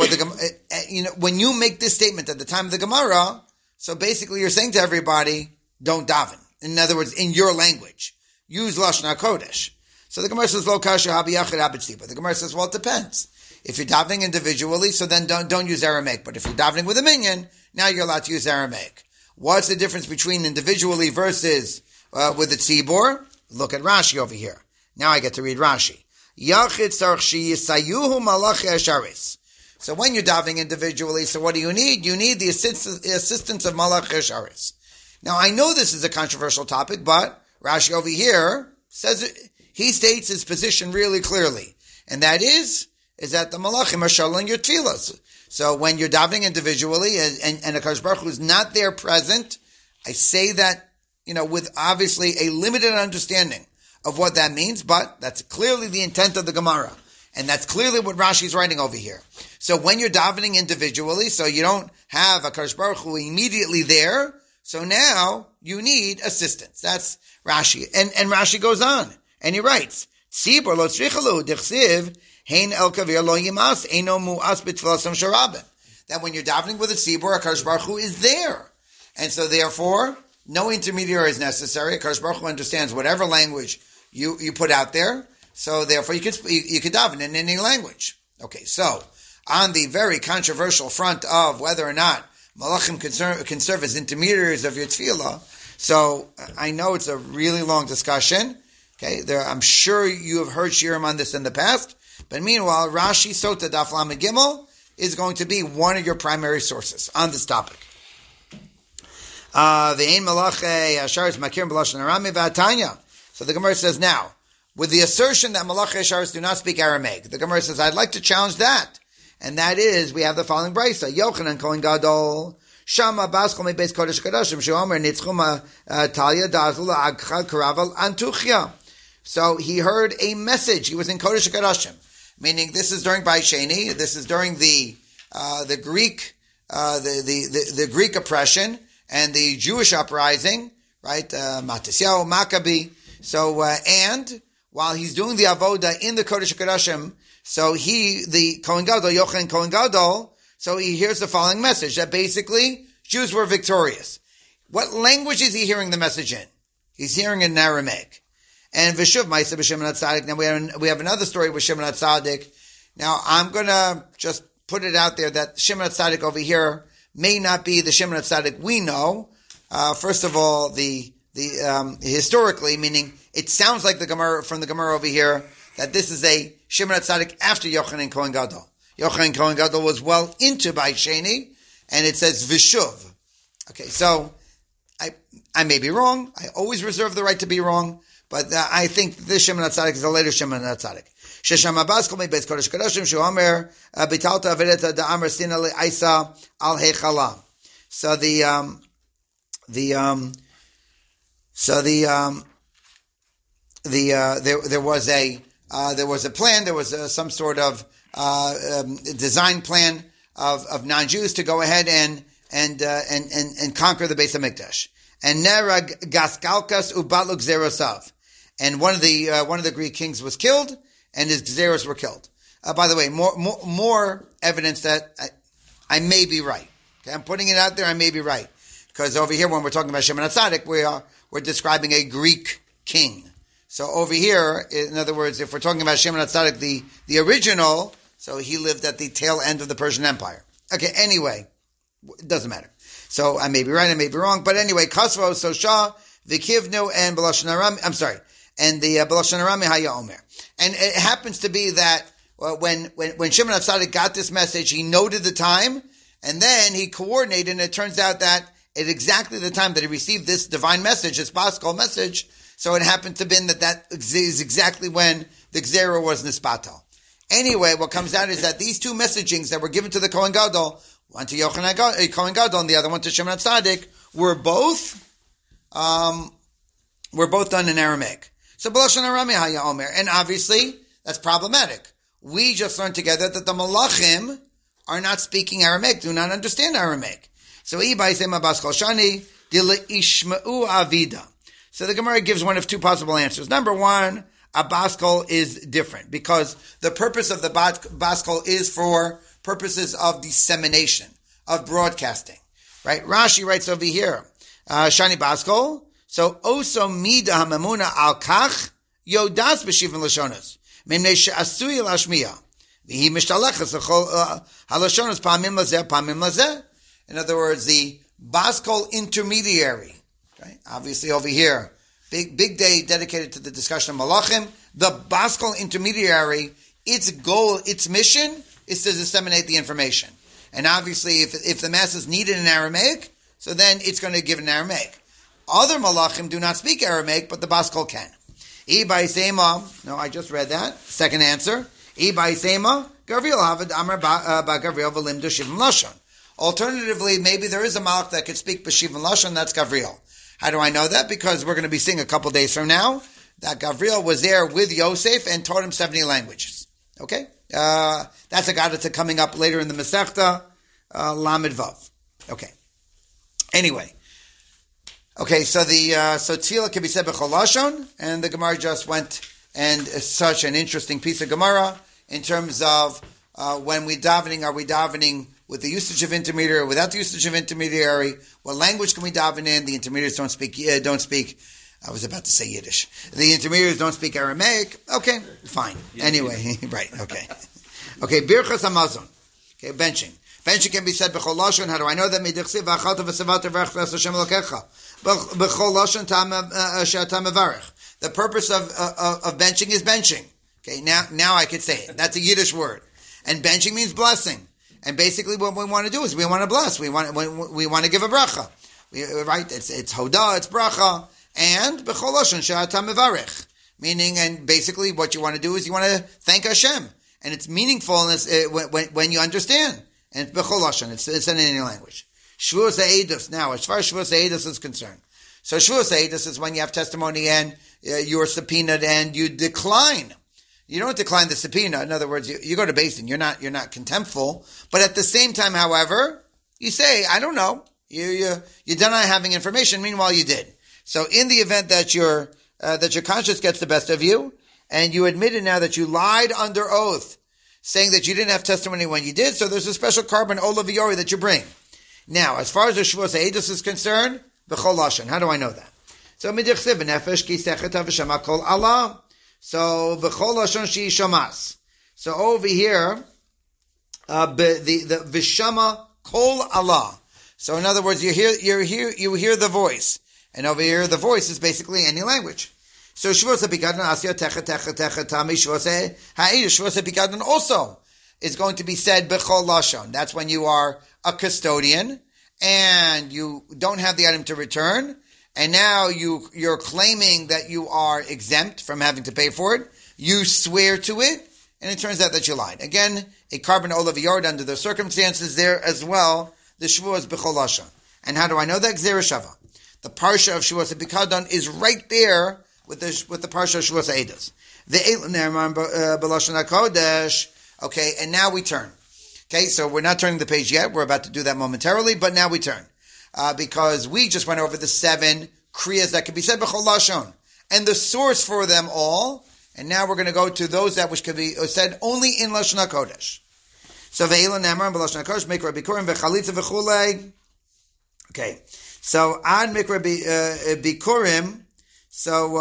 when you make this statement at the time of the Gemara, so basically you're saying to everybody, don't daven. In other words, in your language, use Lashon HaKodesh. So the Gemara says, Lo kasha habi yachid abed tzibur. The Gemara says, well, it depends. If you're davening individually, so then don't use Aramaic. But if you're davening with a minyan, now you're allowed to use Aramaic. What's the difference between individually versus with the tzibur? Look at Rashi over here. Now I get to read Rashi. Yachid tzarich sheyisayuhu malachi hasharis. So when you're davening individually, so what do you need? You need the assistance of malachi hasharis. Now I know this is a controversial topic, but Rashi over here he states his position really clearly, and that is that the malachim are shuttling your tefillas. So when you're davening individually and HaKadosh Baruch Hu is not there present, I say that, with obviously a limited understanding of what that means, but that's clearly the intent of the Gemara. And that's clearly what Rashi is writing over here. So when you're davening individually, so you don't have HaKadosh Baruch Hu immediately there, so now you need assistance. That's Rashi. And Rashi goes on, and he writes, Tzibur lo tzrichalu dichsiv hein el kavir lo yimas eino mu'as b'tfilasam sharabim. That when you're davening with a tzibur, HaKadosh Baruch Hu is there. And so therefore, no intermediary is necessary. HaKadosh Baruch Hu understands whatever language you put out there. So therefore you could daven in any language. Okay, so on the very controversial front of whether or not malachim can serve as intermediaries of your tefillah, so I know it's a really long discussion. Okay, I'm sure you have heard shiurim on this in the past, but meanwhile, Rashi Sota Daf Lamed Gimel is going to be one of your primary sources on this topic. Ve'ein malachi hasharis makirim b'lashon Arami v'atanya. So the Gemara says now, with the assertion that malachi hasharis do not speak Aramaic, the Gemara says, I'd like to challenge that. And that is, we have the following brisa. Yochanan Kohen Gadol, Shama Baschol Me Beis Kodesh Kodashim, Sheomer Nitzchum Talia Dazul Agchad Karaval Antuchya. So he heard a message. He was in Kodesh Kodashim, meaning this is during Beit Sheni. This is during the Greek the Greek oppression and the Jewish uprising, right? Matisyahu, Maccabee. So and while he's doing the avoda in the Kodesh Kodashim, so the Kohen Gadol, Yochanan Kohen Gadol, so he hears the following message, that basically Jews were victorious. What language is he hearing the message in? He's hearing it in Aramaic. And Vishuv Ma'aseh b'Shimon HaTzadik. Now we have another story with Shimon HaTzadik. Now I'm gonna just put it out there that Shimon HaTzadik over here may not be the Shimon HaTzadik we know. First of all, the historically, meaning it sounds like the Gemara from the Gemara over here that this is a Shimon HaTzadik after Yochanan Kohen Gadol. Yochanan Kohen Gadol was well into Beit Sheni, and it says Vishuv. Okay, so I may be wrong. I always reserve the right to be wrong, but I think this Shimon HaTzadik is a later Shimon HaTzadik. Shesham Abbas Kol Beis Kodesh Kodashim Shomer Bitalta Avedeta Da Amar Sina Le'Isa Al Hechalam. So there was a plan. There was some sort of design plan of non-Jews to go ahead and conquer the Beis Hamikdash. And Nerag Gaskalkas Ubaluk Zerosav. And one of the Greek kings was killed, and his Zeros were killed. By the way, more evidence that I may be right. Okay, I'm putting it out there. I may be right, because over here when we're talking about Shimon HaTzadik, we're describing a Greek king. So over here, in other words, if we're talking about Shimon HaTzadik, the original, so he lived at the tail end of the Persian Empire. Okay, anyway, it doesn't matter. So I may be right, I may be wrong, but anyway, Kasvo, so Shah, V'kivnu and B'lashon Arami, I'm sorry, and the B'lashon Arami Haya Omer. And it happens to be that when Shimon HaTzadik got this message, he noted the time, and then he coordinated, and it turns out that at exactly the time that he received this divine message, this Paschal message, so it happened to be that is exactly when the Gzera was Nispatal. Anyway, what comes out is that these two messagings that were given to the Kohen Gadol, one to Yochanan Kohen Gadol and the other one to Shimon HaTzadik, were both done in Aramaic. So B'lashon Arami Haya Omer, and obviously that's problematic. We just learned together that the Malachim are not speaking Aramaic, do not understand Aramaic. So the Gemara gives one of two possible answers. Number one, a Baskol is different because the purpose of the Baskol is for purposes of dissemination, of broadcasting. Right? Rashi writes over here, Shani Baskol, so oso mida hamamuna al kach yodas b'shivin lashonos. Memnei she'asui lashmiya. V'hi mishtalechas halashonos pamim lazeh, pamim lazeh. In other words, the Baskol intermediary, right? Obviously over here, big day dedicated to the discussion of Malachim. The Baskol intermediary, its goal, its mission is to disseminate the information. And obviously, if the masses need it in Aramaic, so then it's going to give it in Aramaic. Other Malachim do not speak Aramaic, but the Baskol can. Ibai Sema, no, I just read that. Second answer. Ibai Sema, Gavriel Havad Amar Ba Gavriel V'Limdu Shivim Lashon. Alternatively, maybe there is a Malach that could speak B'Shivim Lashon, that's Gavriel. How do I know that? Because we're going to be seeing a couple days from now that Gavriel was there with Yosef and taught him 70 languages. Okay? That's a Gadata coming up later in the Masechta, Lamed Vav. Okay. Anyway. Okay, so so Tefillah can be said b'chol lashon, and the Gemara just went, and it's such an interesting piece of Gemara in terms of when we davening, are we davening with the usage of intermediary or without the usage of intermediary? What language can we daven in? The intermediaries don't speak. I was about to say Yiddish. The intermediaries don't speak Aramaic. Okay, fine. Anyway, right. Okay. Okay. Birchas Hamazon. Okay, benching. Benching can be said b'chol lashon. How do I know that? Midichsiv v'achalta v'savata v'achtas Hashem Elokecha. B'chol lashon she'ata mevarech. The purpose of benching is benching. Okay, now I could say it. That's a Yiddish word, and benching means blessing. And basically, what we want to do is we want to bless. We want to give a bracha. Right? It's hoda. It's bracha. And b'chol lashon she'ata mevarech. Meaning, and basically, what you want to do is you want to thank Hashem, and it's meaningful when you understand. And it's b'chol lashon. It's in any language. Shvuos ha'edus. Now, as far as Shvuos ha'edus is concerned, so Shvuos ha'edus is when you have testimony and you're subpoenaed and you decline. You don't decline the subpoena. In other words, you go to Beis Din. You're not contemptful. But at the same time, however, you say, I don't know. You deny having information. Meanwhile, you did. So in the event that your conscience gets the best of you, and you admitted now that you lied under oath, saying that you didn't have testimony when you did, so there's a special carbon olaviori that you bring. Now, as far as the Shvuos ha'edus is concerned, b'chol lashon. How do I know that? So midichsiv v'nefesh ki sechet v'shama kol Allah. So b'chol lashon she shamas. So over here, the v'shama kol Allah. So in other words, you hear the voice, and over here the voice is basically any language. So Shvuos ha'pikadon asya techa tami Shvuos ha'edus. Shvuos ha'pikadon also is going to be said b'chol lashon. That's when you are a custodian and you don't have the item to return, and now you're claiming that you are exempt from having to pay for it. You swear to it, and it turns out that you lied. Again, a carbon olav under the circumstances there as well. The Shvuos b'chol lashon. And how do I know that? Gzera shava. The parsha of Shvuos ha'pikadon is right there with the parsha of Shvuos ha'edus. The eilit ne'emar b'lashon hakodesh. Okay, and now we turn. Okay, so we're not turning the page yet. We're about to do that momentarily, but now we turn. Because we just went over the 7 kriyas that can be said b'chol lashon, and the source for them all, and now we're going to go to those that which can be said only in Lashon HaKodesh. So ve'ila nemar b'lashon HaKodesh, mikra bikurim v'chalitza v'chulei. Okay, so ad mikra bikurim, so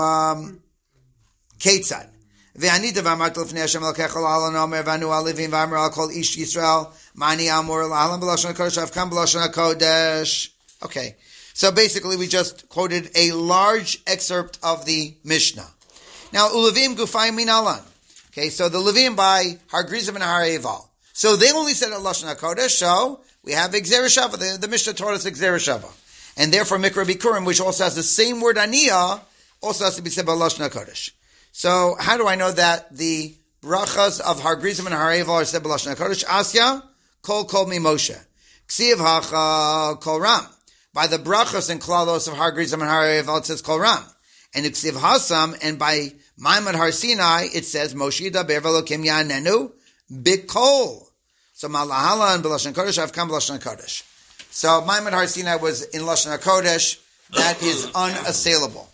ketzad. Ve'anita v'amart l'fnei Hashem l'kecha l'alon omer v'anu alivim v'amar al kol ish Yisrael mani amor l'alon b'lashon HaKodesh avkam b'lashon HaKodesh. Okay, So basically, we just quoted a large excerpt of the Mishnah. Now, Ulavim Gufay Minalan. Okay, so the Levim by Har Grizim and Har Eval. So they only said it Lashon HaKodesh, so we have Gzera Shava. The Mishnah taught us Gzera Shava. And therefore, Mikra Bikurim, which also has the same word Aniyah, also has to be said by Lashon HaKodesh. So how do I know that the brachas of Har Grizim and Har Eval are said by Lashon HaKodesh? Asya, Kol Mi Moshe. Ksiv Hacha Kol Ram. By the brachas and klalos of Har Grizim and Har Eval, it says Kol Ram. And Ksiv Hasam, and by Maimad Har Sinai, it says Moshe Daber Velokim Yanenu Bikol. So Malahala and B'Lashon Kodesh, I've come B'Lashon Kodesh. So Maimad Har Sinai was in Lashon HaKodesh. That is unassailable.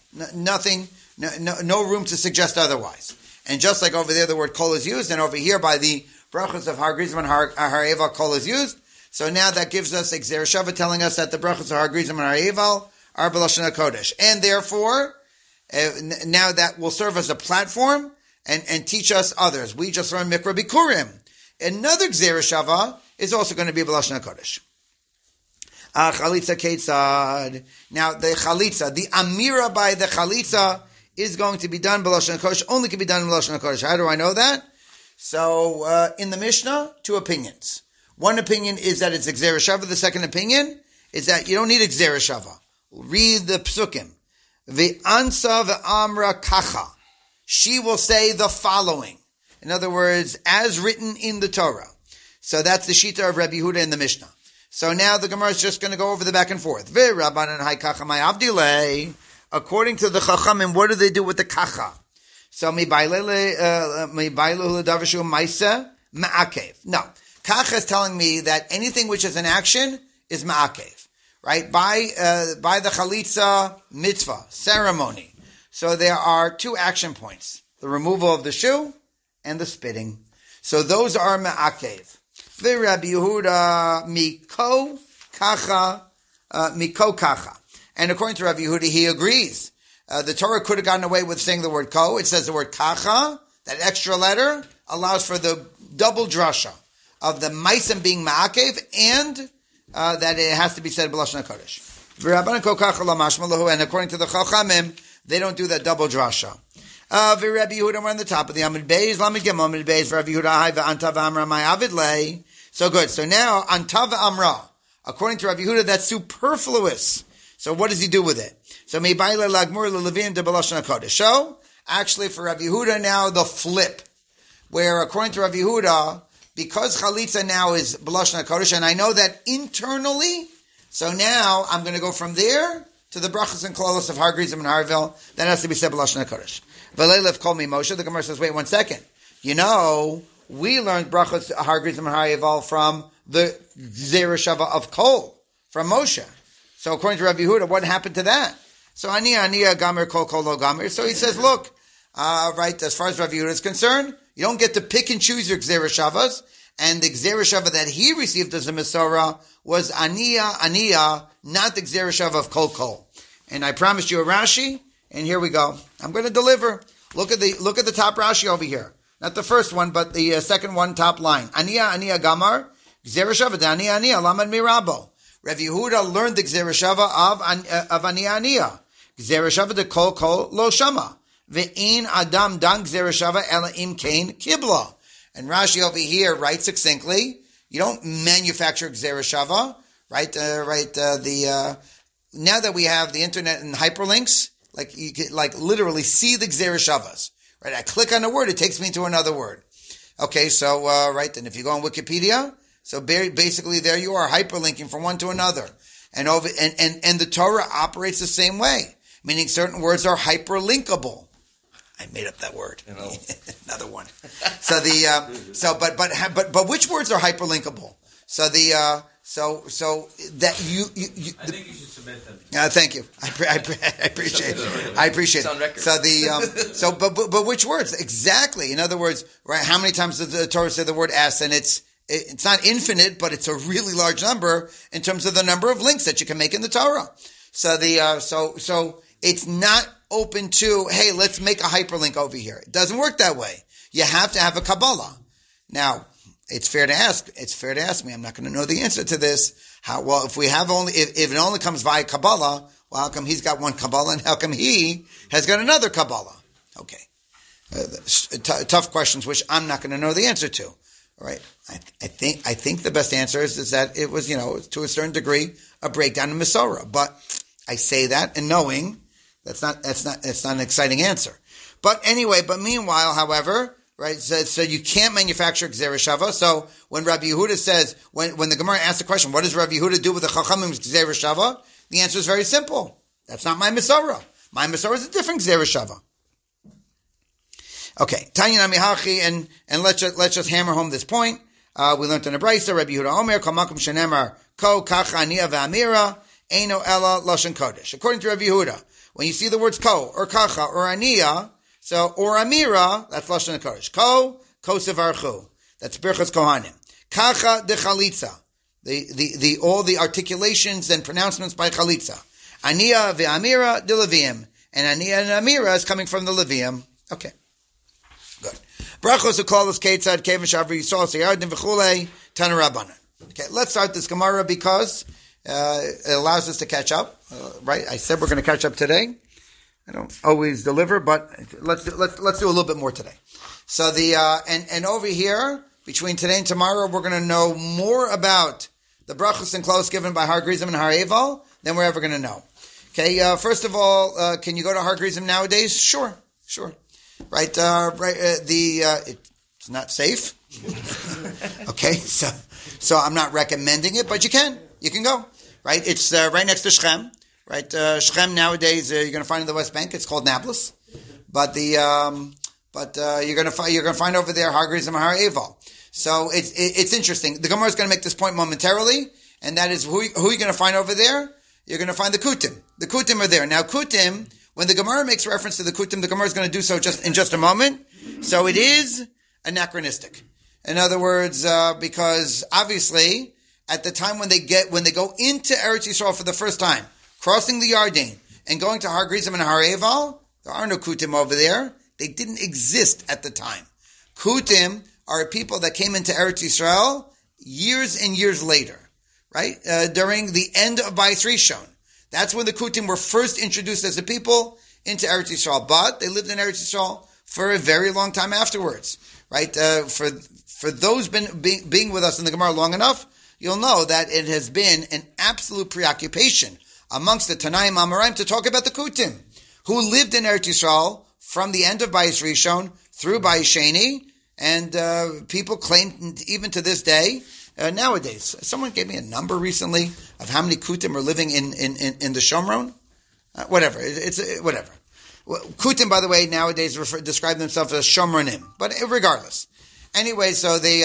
No room to suggest otherwise. And just like over there, the word kol is used, and over here by the brachas of Har Grizim and Har Eval, kol is used. So now that gives us Gzera Shava telling us that the brachas of Har Grizim and Har Eval are B'Lashon HaKodesh. And therefore, now that will serve as a platform and teach us others. We just learned Mikra Bikurim. Another Gzera Shava is also going to be B'Lashon HaKodesh. Chalitza Ketzad. Now the Chalitza, the Amira by the Chalitza is going to be done B'Lashon HaKodesh, only can be done in B'Lashon HaKodesh. How do I know that? So, in the Mishnah, two opinions. One opinion is that it's Gzera Shava. The second opinion is that you don't need a Gzera Shava. Read the Psukim. Ve'ansa ve'amra kacha. She will say the following. In other words, as written in the Torah. So that's the Shita of Rabbi Yehuda in the Mishnah. So now the Gemara is just going to go over the back and forth. Ve'rabbanan hai kacha mai avdilei. According to the Chachamim, what do they do with the kacha? So mi bailu l'davishu ma'aseh ma'akev. No. Kacha is telling me that anything which is an action is ma'akev. Right? By the chalitza mitzvah, ceremony. So there are two action points. The removal of the shoe and the spitting. So those are ma'akev. Rabbi Yehuda miko kacha. And according to Rabbi Yehuda, he agrees. The Torah could have gotten away with saying the word ko. It says the word kacha. That extra letter allows for the double drasha of the maisim being ma'akev and that it has to be said b'lashon hakodesh. And according to the Chachamim, they don't do that double drasha. Rabbi Yehuda, we're on the top of the Amud Beis, Lamed Gimel Amud Beis. Rabbi Yehuda, Hai ve'antav amra my avid lei. So good. So now antav amra, according to Rabbi Yehuda, that's superfluous. So what does he do with it? So meibayla lagmur lelevim de b'lashon hakodesh. So actually, for Rabbi Yehuda now the flip, where according to Rabbi Yehuda, because chalitza now is b'lashon hakodesh, and I know that internally, so now I'm going to go from there to the brachas and klalos of Har Grizim and Har Eval. That has to be said b'lashon hakodesh. V'leilef kol mi Moshe. The Gemara says, wait 1 second. You know, we learned brachas Har Grizim and Har Eval from the Gzera Shava of Kol, from Moshe. So according to Rabbi Yehuda, what happened to that? So Aniya Gamer Kol Kol Lo Gamer. So he says, look, right, as far as Rabbi Yehuda is concerned, you don't get to pick and choose your Gzera Shavas, and the Gzera Shava that he received as a Mesorah was Aniya, not the Gzera Shava of Kol Kol. And I promised you a Rashi, and here we go. I'm going to deliver. Look at the top Rashi over here. Not the first one, but the second one, top line. Aniya Gamar, Gzera Shava, Aniya, Lamad Mirabo. Rabbi Yehuda learned the Gzera Shava of Aniya. Gzera Shava de Kol Kol Lo Shama. Ve'in Adam Dan Gzera Shava Ela Im Kain Kibla. And Rashi over here writes succinctly, you don't manufacture Gzera Shava, right? Now that we have the internet and hyperlinks, like you can literally see the Gzera Shavas, right? I click on a word, it takes me to another word. Okay, so right then, if you go on Wikipedia, so basically there you are hyperlinking from one to another, and the Torah operates the same way, meaning certain words are hyperlinkable. I made up that word. You know. Another one. So but which words are hyperlinkable? So that you I think you should submit them. Thank you. I appreciate it. I appreciate it. So but which words exactly? In other words, right? How many times does the Torah say the word "s"? And it's not infinite, but it's a really large number in terms of the number of links that you can make in the Torah. So so it's not open to, hey, let's make a hyperlink over here. It doesn't work that way. You have to have a Kabbalah. Now, it's fair to ask me, I'm not going to know the answer to this. Well, if we have if it only comes via Kabbalah, well, how come he's got one Kabbalah and how come he has got another Kabbalah? Okay. Tough questions, which I'm not going to know the answer to. All right. I think the best answer is that it was, to a certain degree, a breakdown in Masorah. But I say that and knowing that's not an exciting answer. But meanwhile, however, right, so you can't manufacture Gzera Shava. So when Rabbi Yehuda says, when the Gemara asks the question, what does Rabbi Yehuda do with the Chachamim's Gzera Shava? The answer is very simple. That's not my Masorah. My Masorah is a different Gzera Shava. Okay, Tanya Namihachi, and let's just hammer home this point. We learned in the Brisa, Rabbi Yehuda Omer, Kol Makom Shenemar, Ko Kacha Aniya Ve'amira, Eino Ella Lashon Kodesh. According to Rabbi Yehuda, when you see the words Ko, or Kacha, or Aniya, or Amira, that's Lashon Kodesh. Ko Sevarchu. That's Birchas Kohanim. Kacha de Chalitza. All the articulations and pronouncements by Chalitza. Aniya ve'amira de Leviim. And Aniya and Amira is coming from the Leviim. Okay. Good. Brachos ukolos ketzad kevin shavri yisrael seyardim v'chulei tana rabbanan. Okay, let's start this Gemara because it allows us to catch up. Right? I said we're going to catch up today. I don't always deliver, but let's do a little bit more today. So and over here between today and tomorrow, we're going to know more about the brachos and close given by Har Gerizim and Har Eval than we're ever going to know. Okay, first of all, can you go to Har Gerizim nowadays? Sure. Right, it's not safe. Okay, so I'm not recommending it, but you can go. Right, it's right next to Shechem. Right, Shechem nowadays you're going to find in the West Bank. It's called Nablus, but you're going to find over there Har Gerizim and Har Eval. So it's interesting. The Gemara is going to make this point momentarily, and that is who you're going to find over there. You're going to find the Kutim. The Kutim are there now. Kutim. When the Gemara makes reference to the Kutim, the Gemara is going to do so in just a moment. So it is anachronistic. In other words, because obviously at the time when they go into Eretz Yisrael for the first time, crossing the Yarden and going to Har Gerizim and Har Eval, there are no Kutim over there. They didn't exist at the time. Kutim are people that came into Eretz Yisrael years and years later, right? During the end of Bayis Rishon. That's when the Kutim were first introduced as a people into Eretz Yisrael. But they lived in Eretz Yisrael for a very long time afterwards, right? For those being with us in the Gemara long enough, you'll know that it has been an absolute preoccupation amongst the Tanaim Amoraim to talk about the Kutim, who lived in Eretz Yisrael from the end of Bayis Rishon through Bayis Sheni, and people claim even to this day. Nowadays, someone gave me a number recently of how many Kutim are living in the Shomron. Whatever. Whatever. Kutim, by the way, nowadays describe themselves as Shomronim. But regardless. Anyway, so the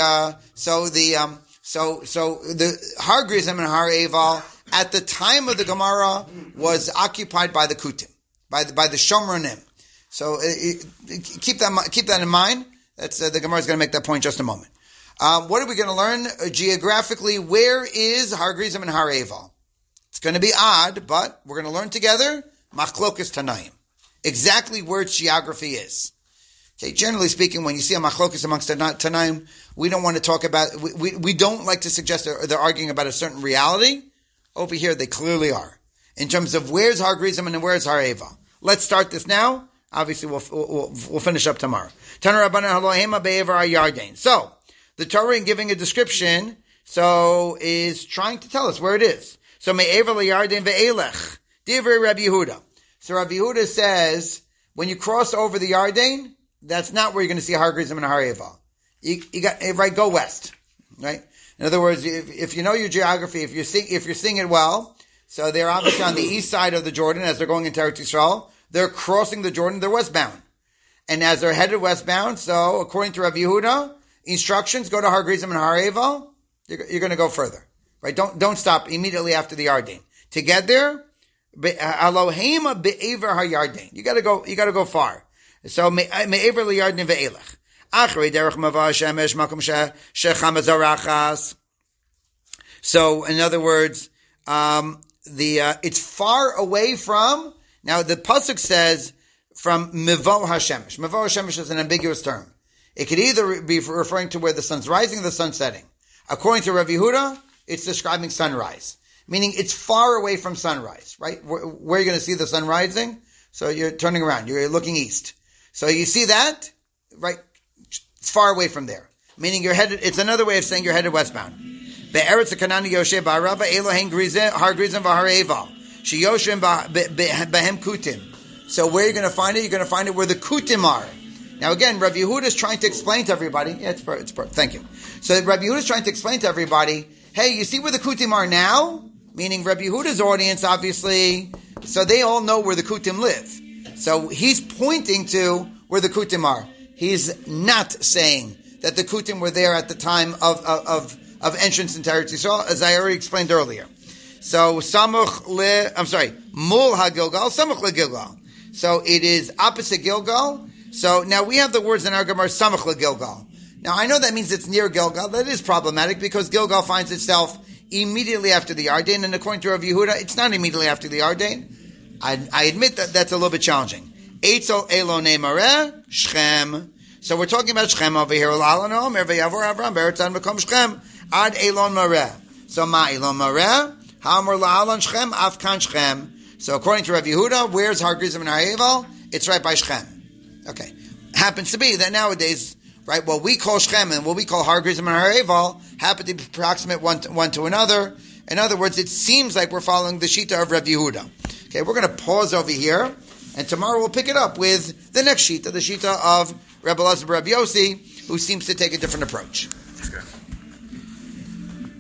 Har Gerizim and Har Eval at the time of the Gemara was occupied by the Kutim, by the Shomronim. So keep that in mind. That's the Gemara is going to make that point in just a moment. What are we going to learn geographically? Where is Har Gerizim and Har Eval? It's going to be odd, but we're going to learn together Machlokas Tanaim. Exactly where its geography is. Okay, generally speaking, when you see a Machlokas amongst Tanaim, we don't want to talk about, we don't like to suggest they're arguing about a certain reality. Over here, they clearly are. In terms of where's Har Gerizim and where's Har Eval. Let's start this now. Obviously, we'll finish up tomorrow. Tana Rabbanan Halohema Be'ever Yarden. So, the Torah, in giving a description, is trying to tell us where it is. So, Me'ever Yarden ve'elech. Divrei Rabbi Yehuda. So, Rabbi Yehuda says, when you cross over the Yarden, that's not where you're going to see Har Gerizim and Har Eval. You got, right, go west. Right? In other words, if you know your geography, if you're seeing it well, so they're obviously on the east side of the Jordan as they're going into Eretz Yisrael. They're crossing the Jordan, they're westbound. And as they're headed westbound, so according to Rabbi Yehuda, instructions, go to Har Gerizim and Har Eval, you're going to go further. Right? Don't stop immediately after the Yarden. To get there, Elohim be'ever ha-Yarden. You gotta go far. So, me'ever li-Yarden ve'elech. Achrei derech mava shemesh makom shecham zarachas. So, in other words, it's far away from, now the pasuk says, from Mevo HaShemesh. Mevo HaShemesh is an ambiguous term. It could either be referring to where the sun's rising or the sun's setting. According to Rav Yehuda, it's describing sunrise. Meaning it's far away from sunrise, right? Where are you going to see the sun rising? So you're turning around, you're looking east. So you see that, right? It's far away from there. Meaning you're headed, it's another way of saying you're headed westbound. Be'eretz HaKanani Yoshe Ba'arava Elohein Har Grizim V'Har Eval. She Yoshim Behem Kutim. So where you're going to find it? You're going to find it where the Kutim are. Now again, Rav Yehuda is trying to explain to everybody, thank you. So Rav Yehuda is trying to explain to everybody, hey, you see where the Kutim are now? Meaning Rav Yehuda's audience, obviously, so they all know where the Kutim live. So he's pointing to where the Kutim are. He's not saying that the Kutim were there at the time of entrance into Eretz Yisrael, as I already explained earlier. So Mul HaGilgal, Samuch LeGilgal. So it is opposite Gilgal. So now we have the words in our Gemara, Samuch LeGilgal. Now I know that means it's near Gilgal. That is problematic because Gilgal finds itself immediately after the Yarden, and according to Rav Yehuda, it's not immediately after the Yarden. I admit that that's a little bit challenging. Eitzel Elonei Mareh, Shechem. So we're talking about Shechem over here. Ad Elon Mareh. So Ma Elon Mareh, Hamor La'alon Shechem, Afkan Shechem. So according to Rav Yehuda, where's Har Grizim and Har Eval? It's right by Shechem. Okay. Happens to be that nowadays, right, what we call Shechem and what we call Har Grizim and Har Eval happen to be approximate one to another. In other words, it seems like we're following the Shita of Rav Yehuda. Okay, we're going to pause over here, and tomorrow we'll pick it up with the next Shita, the Shita of Rebbe Elazar Bar Yossi, who seems to take a different approach. Okay.